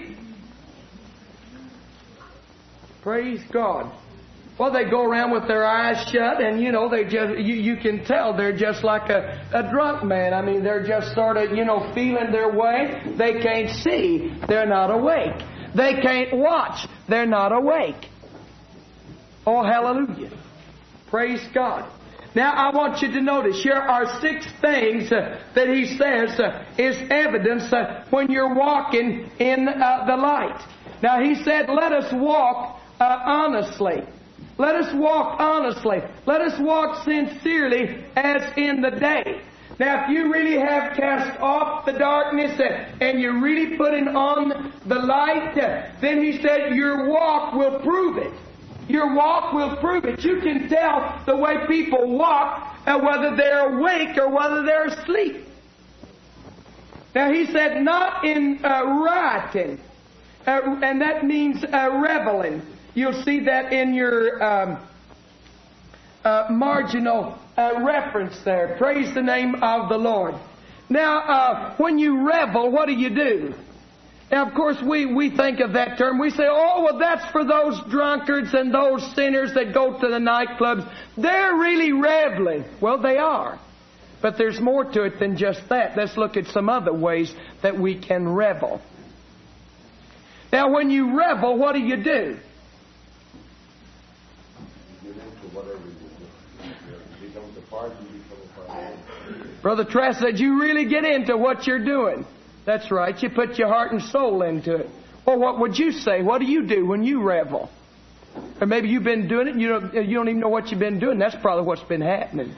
Praise God. Well, they go around with their eyes shut, and, you know, they just, you, you can tell they're just like a, a drunk man. I mean, they're just sort of, you know, feeling their way. They can't see. They're not awake. They can't watch. They're not awake. Oh, hallelujah. Praise God. Now, I want you to notice here are six things uh, that he says uh, is evidence uh, when you're walking in uh, the light. Now, he said, let us walk uh, honestly. Let us walk honestly. Let us walk sincerely as in the day. Now, if you really have cast off the darkness uh, and you're really putting on the light, uh, then he said your walk will prove it. Your walk will prove it. You can tell the way people walk, uh, whether they're awake or whether they're asleep. Now, he said, not in uh, rioting, uh, and that means uh, reveling. You'll see that in your um, uh, marginal uh, reference there. Praise the name of the Lord. Now, uh, when you revel, what do you do? Now, of course, we, we think of that term. We say, oh, well, that's for those drunkards and those sinners that go to the nightclubs. They're really reveling. Well, they are. But there's more to it than just that. Let's look at some other ways that we can revel. Now, when you revel, what do you do? Brother Tress said, you really get into what you're doing. That's right. You put your heart and soul into it. Well, what would you say? What do you do when you revel? Or maybe you've been doing it and you don't, you don't even know what you've been doing. That's probably what's been happening.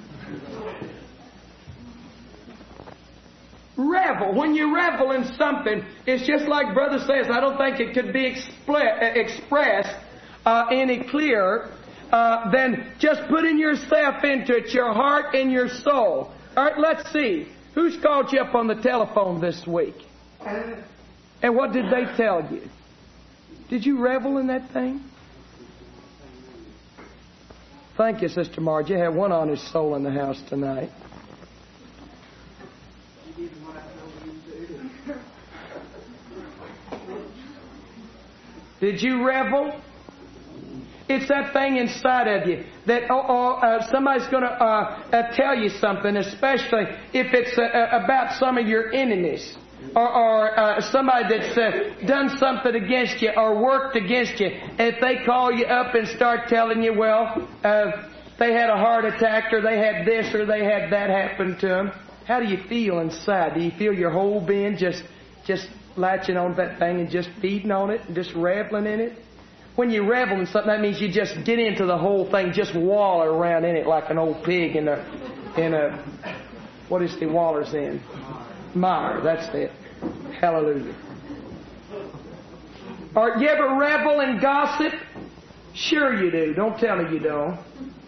Revel. When you revel in something, it's just like Brother says, I don't think it could be expl- expressed uh, any clearer uh, than just putting yourself into it, your heart and your soul. All right, let's see. Who's called you up on the telephone this week? And what did they tell you? Did you revel in that thing? Thank you, Sister Margie. You have one honest soul in the house tonight. Did you revel? It's that thing inside of you that oh, oh, uh, somebody's going to uh, uh, tell you something, especially if it's uh, about some of your enemies or, or uh, somebody that's uh, done something against you or worked against you. And if they call you up and start telling you, well, uh, they had a heart attack or they had this or they had that happen to them, how do you feel inside? Do you feel your whole being just just latching on to that thing and just feeding on it and just reveling in it? When you revel in something, that means you just get into the whole thing, just waller around in it like an old pig in a, in a, what is he wallers in? Mire, that's it. Hallelujah. Or you ever revel in gossip? Sure you do. Don't tell me you don't.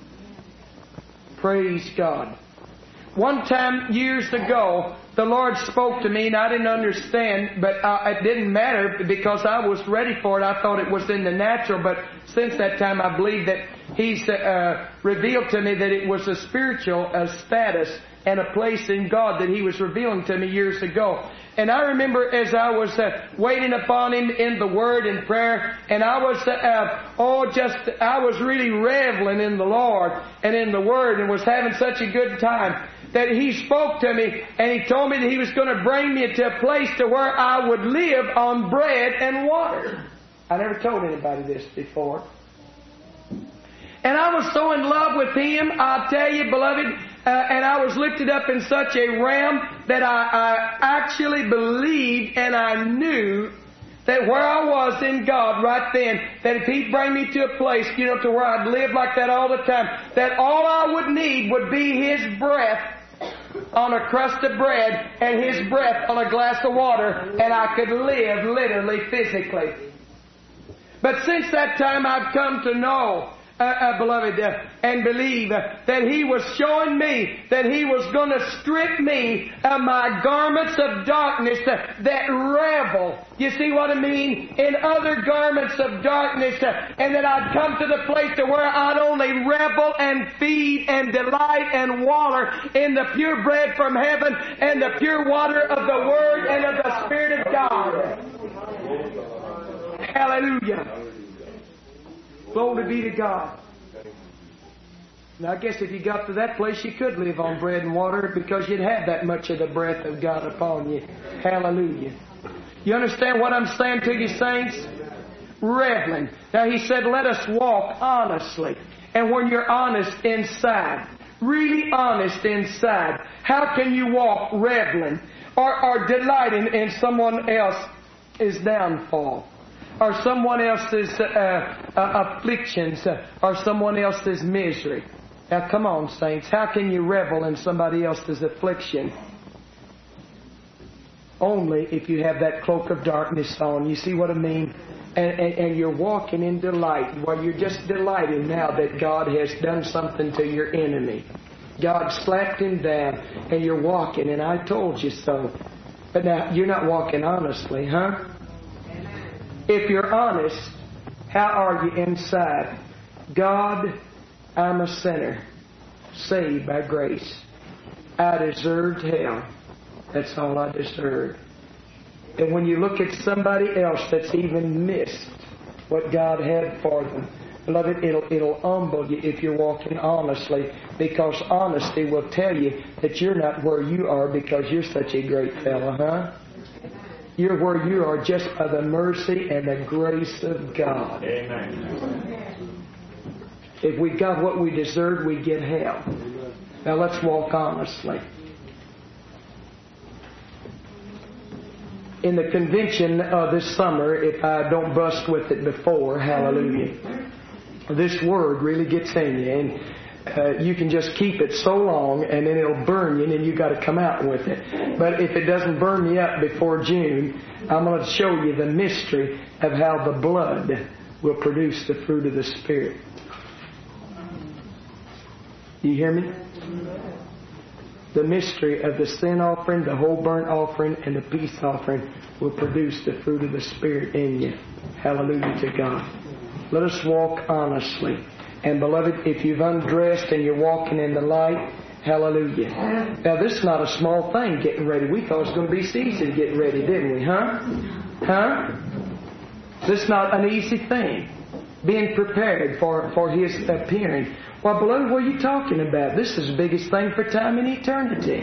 Praise God. One time, years ago, the Lord spoke to me, and I didn't understand, but uh, it didn't matter because I was ready for it. I thought it was in the natural, but since that time, I believe that He's uh, revealed to me that it was a spiritual uh, status and a place in God that He was revealing to me years ago. And I remember as I was uh, waiting upon Him in the Word and prayer, and I was, uh, oh, just, I was really reveling in the Lord and in the Word and was having such a good time that He spoke to me and He told me that He was going to bring me to a place to where I would live on bread and water. I never told anybody this before. And I was so in love with Him, I'll tell you, beloved, uh, and I was lifted up in such a realm that I, I actually believed and I knew that where I was in God right then, that if He'd bring me to a place, you know, to where I'd live like that all the time, that all I would need would be His breath on a crust of bread and His breath on a glass of water, and I could live literally, physically. But since that time I've come to know, uh, uh, beloved, uh, and believe uh, that He was showing me that He was going to strip me of my garments of darkness uh, that revel. You see what I mean? In other garments of darkness, uh, and that I'd come to the place to where I'd only revel and feed and delight and water in the pure bread from heaven and the pure water of the Word and of the Spirit of God. Hallelujah. Glory be to God. Now, I guess if you got to that place, you could live on bread and water because you'd have that much of the breath of God upon you. Hallelujah. You understand what I'm saying to you, saints? Reveling. Now, He said, let us walk honestly. And when you're honest inside, really honest inside, how can you walk reveling or, or delighting in someone else's downfall? Or someone else's uh, uh, afflictions, uh, or someone else's misery. Now come on, saints. How can you revel in somebody else's affliction? Only if you have that cloak of darkness on. You see what I mean? And, and, and you're walking in delight. Well, you're just delighting now that God has done something to your enemy. God slapped him down, and you're walking, and I told you so. But now, you're not walking honestly, huh? If you're honest, how are you inside? God, I'm a sinner, saved by grace. I deserved hell. That's all I deserved. And when you look at somebody else that's even missed what God had for them, beloved, it'll, it'll humble you if you're walking honestly, because honesty will tell you that you're not where you are because you're such a great fellow, huh? You're where you are just by the mercy and the grace of God. Amen. If we got what we deserve, we get hell. Now let's walk honestly. In the convention uh, this summer, if I don't bust with it before, hallelujah, this word really gets in you. And Uh, you can just keep it so long and then it'll burn you and then you've got to come out with it. But if it doesn't burn you up before June, I'm going to show you the mystery of how the blood will produce the fruit of the Spirit. You hear me? The mystery of the sin offering, the whole burnt offering, and the peace offering will produce the fruit of the Spirit in you. Hallelujah to God. Let us walk honestly. And beloved, if you've undressed and you're walking in the light, hallelujah. Now this is not a small thing, getting ready. We thought it was going to be easy to get ready, didn't we? Huh? Huh? This is not an easy thing. Being prepared for, for His appearing. Well, beloved, what are you talking about? This is the biggest thing for time and eternity.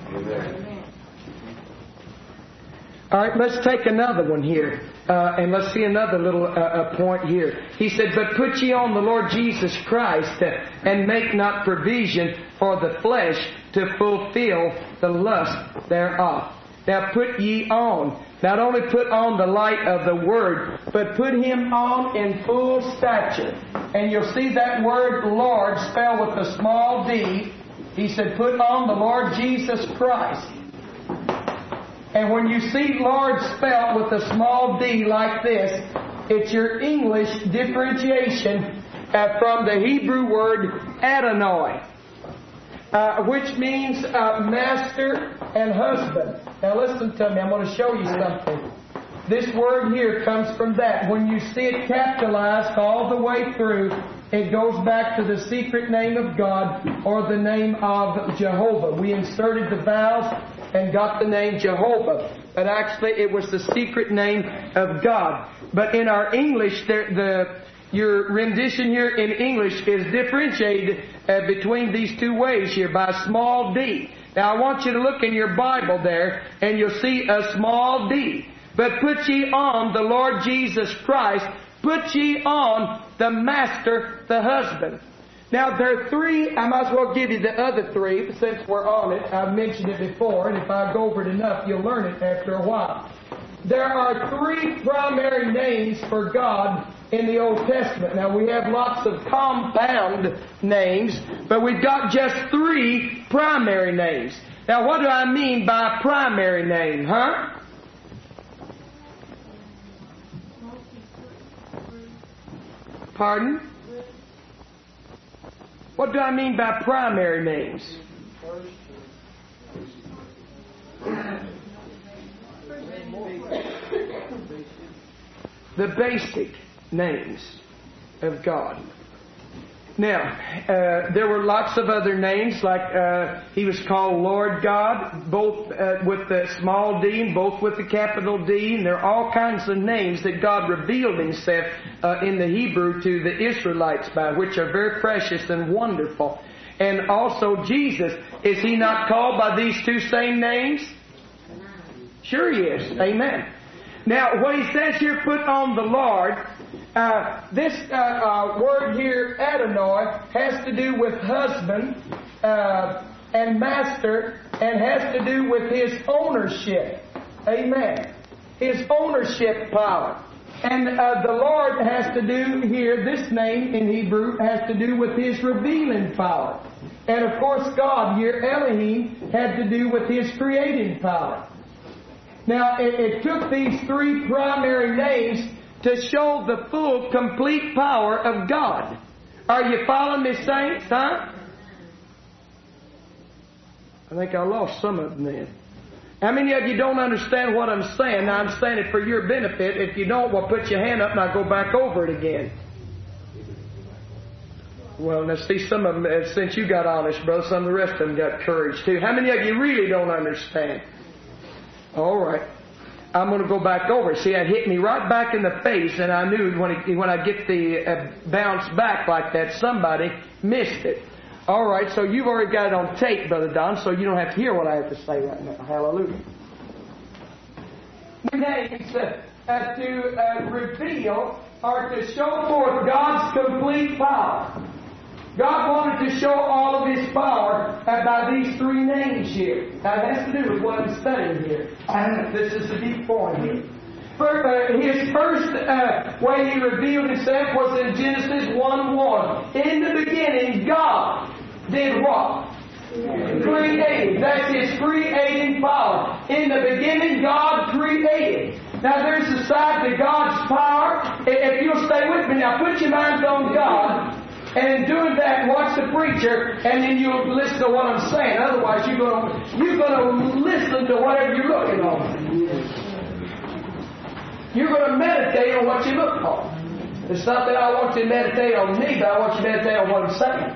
All right, let's take another one here. Uh, and let's see another little uh, uh, point here. He said, but put ye on the Lord Jesus Christ, uh, and make not provision for the flesh to fulfill the lust thereof. Now put ye on. Not only put on the light of the Word, but put Him on in full stature. And you'll see that word Lord spelled with a small d. He said, put on the Lord Jesus Christ. And when you see Lord spelled with a small d like this, It's your English differentiation uh, from the Hebrew word Adonai, uh, which means uh, master and husband. Now listen to me, I'm going to show you something. This word here comes from that. When you see it capitalized all the way through, it goes back to the secret name of God or the name of Jehovah. We inserted the vowels and got the name Jehovah. But actually it was the secret name of God. But in our English, the, the your rendition here in English is differentiated uh, between these two ways here by a small d. Now I want you to look in your Bible there and you'll see a small d. But put ye on the Lord Jesus Christ, put ye on the master, the husband. Now there are three, I might as well give you the other three since we're on it. I've mentioned it before, and if I go over it enough, you'll learn it after a while. There are three primary names for God in the Old Testament. Now we have lots of compound names, but we've got just three primary names. Now what do I mean by primary name, huh? Pardon? What do I mean by primary names? The basic names of God. Now, uh, there were lots of other names, like uh, He was called Lord God, both uh, with the small d and both with the capital D. And there are all kinds of names that God revealed Himself uh, in the Hebrew to the Israelites by, which are very precious and wonderful. And also Jesus, is He not called by these two same names? Sure He is. Amen. Now, what He says here, put on the Lord, uh, this uh, uh, word here, Adonai, has to do with husband uh, and master, and has to do with His ownership. Amen. His ownership power. And uh, the Lord has to do here, this name in Hebrew, has to do with His revealing power. And of course God here, Elohim, had to do with His creating power. Now, it, it took these three primary names to show the full, complete power of God. Are you following me, saints? Huh? I think I lost some of them then. How many of you don't understand what I'm saying? Now, I'm saying it for your benefit. If you don't, well, put your hand up and I'll go back over it again. Well, now see, some of them, since you got honest, brother, some of the rest of them got courage too. How many of you really don't understand? All right. I'm going to go back over it. See, it hit me right back in the face, and I knew when it, when I get the uh, bounce back like that, somebody missed it. All right, so you've already got it on tape, Brother Don, so you don't have to hear what I have to say right now. Hallelujah. Names uh, uh, to uh, reveal or to show forth God's complete power. God wanted to show all of His power by these three names here. Now, it has to do with what I'm studying here. And this is the deep point here. First, uh, his first uh, way He revealed Himself was in Genesis one one. In the beginning, God did what? Created. That's His creating power. In the beginning, God created. Now, there's a side to God's power. If you'll stay with me now, put your minds on God. And in doing that, watch the preacher, and then you'll listen to what I'm saying. Otherwise, you're going to you're going to listen to whatever you're looking on. You're going to meditate on what you look on. It's not that I want you to meditate on me, but I want you to meditate on what I'm saying.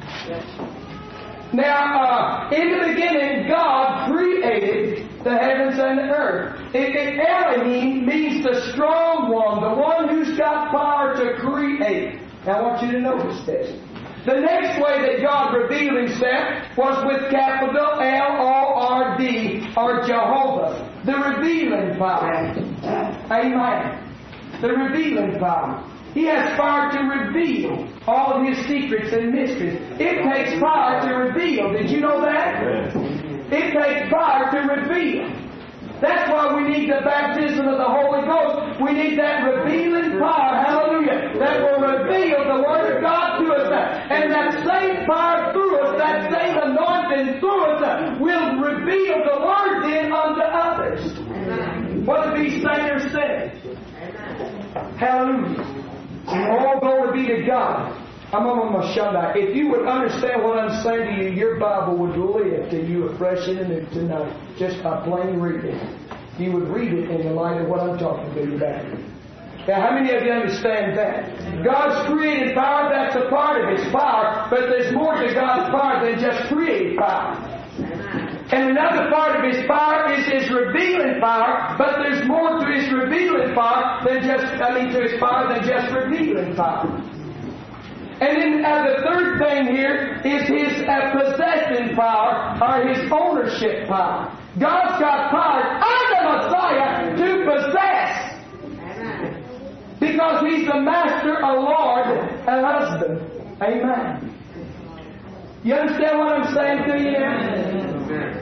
Now, uh, in the beginning, God created the heavens and the earth. It, it, Elohim means the strong one, the one who's got power to create. Now, I want you to notice this. The next way that God revealed Himself was with capital L O R D, or Jehovah. The revealing power. Amen. The revealing power. He has power to reveal all of His secrets and mysteries. It takes power to reveal. Did you know that? It takes power to reveal. That's why we need the baptism of the Holy Ghost. We need that revealing power, hallelujah, that will reveal the Word of God to us. And that same power through us, that same anointing through us, will reveal the Word then unto others. Whether it be saint or sinner. Hallelujah. All glory be to God. I'm on my Shaddai. If you would understand what I'm saying to you, your Bible would live to you afresh and anew tonight just by plain reading. You would read it in the light of what I'm talking to you about. Now, how many of you understand that? God's creative power, that's a part of His power, but there's more to God's power than just creative power. And another part of His power is His revealing power, but there's more to His revealing power than just, I mean, to His power than just revealing power. And then uh, the third thing here is His uh, possessing power, or His ownership power. God's got power under Messiah to possess. Because He's the Master, a Lord, a husband. Amen. You understand what I'm saying to you? Amen.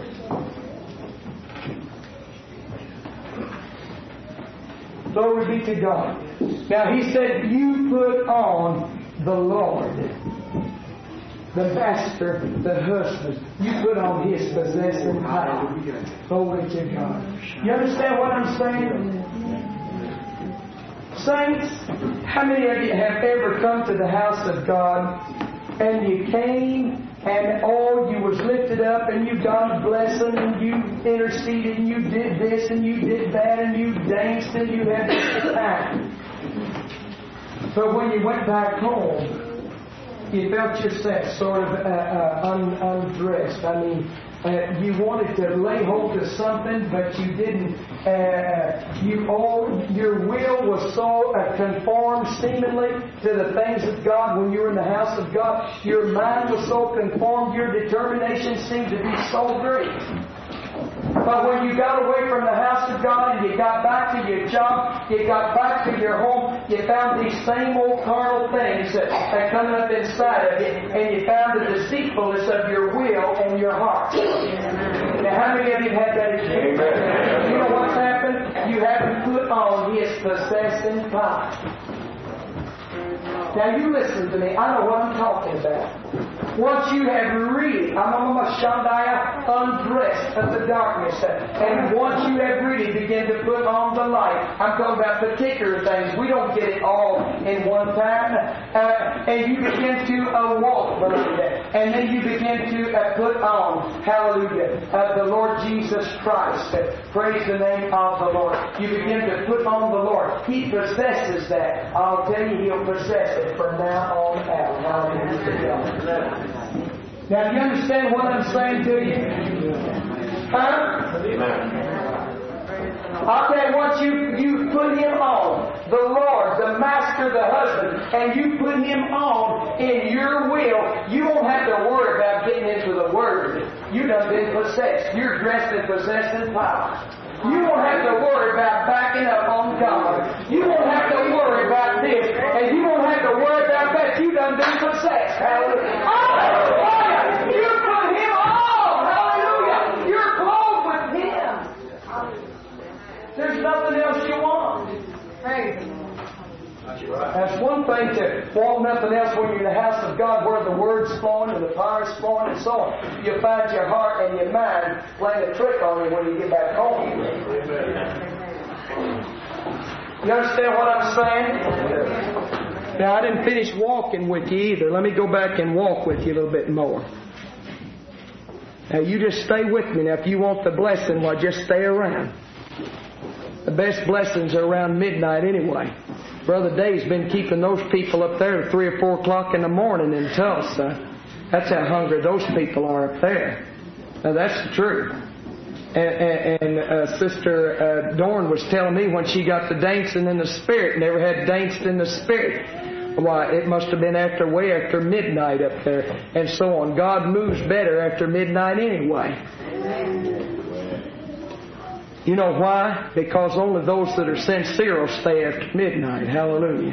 Glory be to God. Now He said, you put on the Lord, the Master, the husband. You put on His possessing power. Glory to God. You understand what I'm saying? Saints, how many of you have ever come to the house of God and you came and oh, you was lifted up and you got a blessing and you interceded and you did this and you did that and you danced and you had this time. But when you went back home, you felt yourself sort of uh, uh, un- undressed. I mean, Uh, you wanted to lay hold of something, but you didn't. Uh, you all, your will was so uh, conformed seemingly to the things of God when you were in the house of God. Your mind was so conformed, your determination seemed to be so great. But when you got away from the house of God and you got back to your job, you got back to your home, you found these same old carnal things that are coming up inside of you, and you found the deceitfulness of your will and your heart. Now, how many of you have had that experience? You know what's happened? You haven't put on His possessing power. Now, you listen to me. I know what I'm talking about. Once you have really, I'm on my Shandaya, undressed of the darkness, and once you have really begun to put on the light, I'm talking about particular things. We don't get it all in one time. Uh, and you begin to uh, walk, and then you begin to uh, put on, hallelujah, uh, the Lord Jesus Christ. Uh, praise the name of the Lord. You begin to put on the Lord. He possesses that. I'll tell you, He'll possess it from now on out. Hallelujah. Now, do you understand what I'm saying to you? Huh? I'll tell you what, you, you put Him on, the Lord, the Master, the husband, and you put Him on in your will, you won't have to worry about getting into the Word. You done been possessed. You're dressed in possessing power. You won't have to worry about backing up on God. You won't have to worry about this, and you won't have to worry about that. You done been possessed. Hallelujah. Hallelujah. You put Him on. Hallelujah. You're clothed with Him. There's nothing else you want. Hey. That's one thing to want nothing else when you're in the house of God where the Word's flowing and the power's flowing and so on. You find your heart and your mind playing a trick on you when you get back home. You understand what I'm saying? Now, I didn't finish walking with you either. Let me go back and walk with you a little bit more. Now, you just stay with me. Now, if you want the blessing, well, just stay around. The best blessings are around midnight anyway. Brother Dave's been keeping those people up there at three or four o'clock in the morning in Tulsa. That's how hungry those people are up there. Now, that's the truth. And, and, and uh, Sister uh, Dorn was telling me when she got the dancing in the Spirit, never had danced in the Spirit. Why, it must have been after way after midnight up there, and so on. God moves better after midnight anyway. You know why? Because only those that are sincere will stay after midnight. Hallelujah.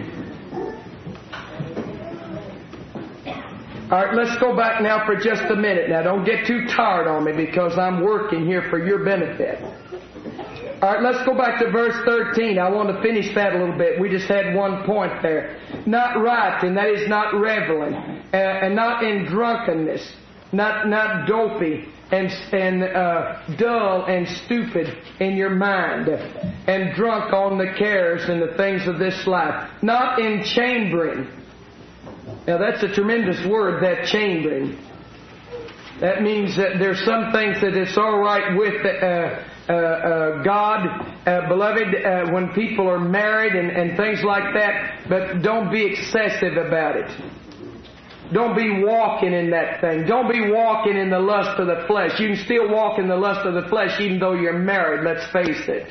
All right, let's go back now for just a minute. Now, don't get too tired on me because I'm working here for your benefit. All right, let's go back to verse thirteen. I want to finish that a little bit. We just had one point there. Not rioting, that is not reveling, uh, and not in drunkenness, not not dopey, and, and uh, dull and stupid in your mind, and drunk on the cares and the things of this life. Not in chambering. Now that's a tremendous word, that chambering. That means that there's some things that it's all right with uh, uh, uh, God, uh, beloved, uh, when people are married and, and things like that, but don't be excessive about it. Don't be walking in that thing. Don't be walking in the lust of the flesh. You can still walk in the lust of the flesh even though you're married, let's face it.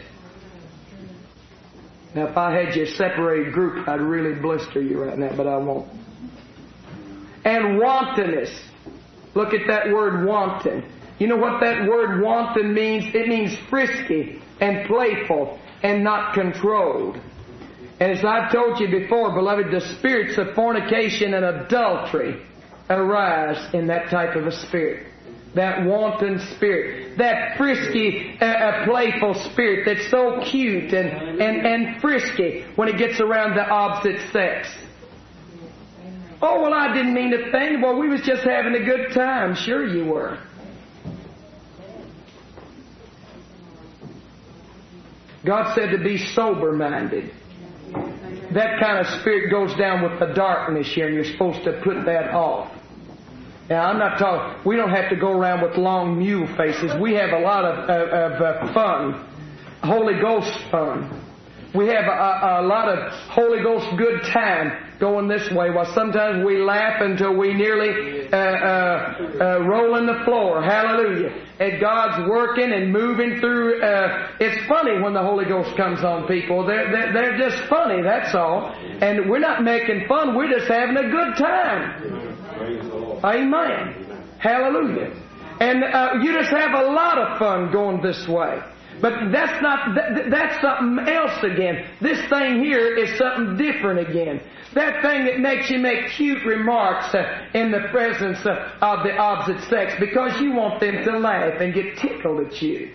Now if I had you a separated group, I'd really blister you right now, but I won't. And wantonness. Look at that word wanton. You know what that word wanton means? It means frisky and playful and not controlled. And as I've told you before, beloved, the spirits of fornication and adultery arise in that type of a spirit. That wanton spirit. That frisky, uh, uh, playful spirit that's so cute and, and, and frisky when it gets around the opposite sex. Oh, well, I didn't mean a thing. Well, we was just having a good time. Sure you were. God said to be sober-minded. That kind of spirit goes down with the darkness here, and you're supposed to put that off. Now, I'm not talking, we don't have to go around with long mule faces. We have a lot of, of, of uh, fun, Holy Ghost fun. We have a, a lot of Holy Ghost good time going this way, while sometimes we laugh until we nearly uh, uh, uh, roll in the floor. Hallelujah. And God's working and moving through. Uh, it's funny when the Holy Ghost comes on people. They're, they're, they're just funny, that's all. And we're not making fun. We're just having a good time. Amen. Hallelujah. And uh, you just have a lot of fun going this way. But that's not, that, that's something else again. This thing here is something different again. That thing that makes you make cute remarks uh, in the presence uh, of the opposite sex because you want them to laugh and get tickled at you.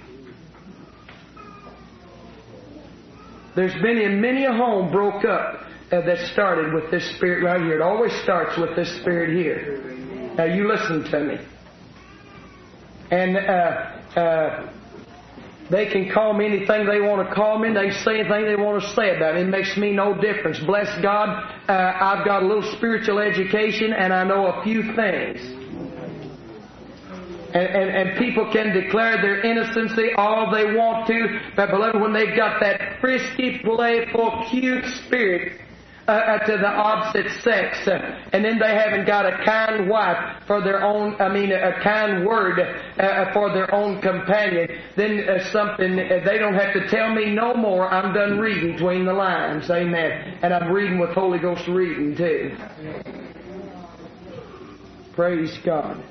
There's been in many a home broke up uh, that started with this spirit right here. It always starts with this spirit here. Now you listen to me. And uh, uh, they can call me anything they want to call me. They can say anything they want to say about me. It makes me no difference. Bless God, uh, I've got a little spiritual education and I know a few things. And, and, and people can declare their innocency all they want to. But beloved, when they've got that frisky, playful, cute spirit uh, uh, to the opposite sex, uh, and then they haven't got a kind wife for their own, I mean, a kind word uh, for their own companion, then uh, something, uh, they don't have to tell me no more. I'm done reading between the lines. Amen. And I'm reading with Holy Ghost reading too. Praise God.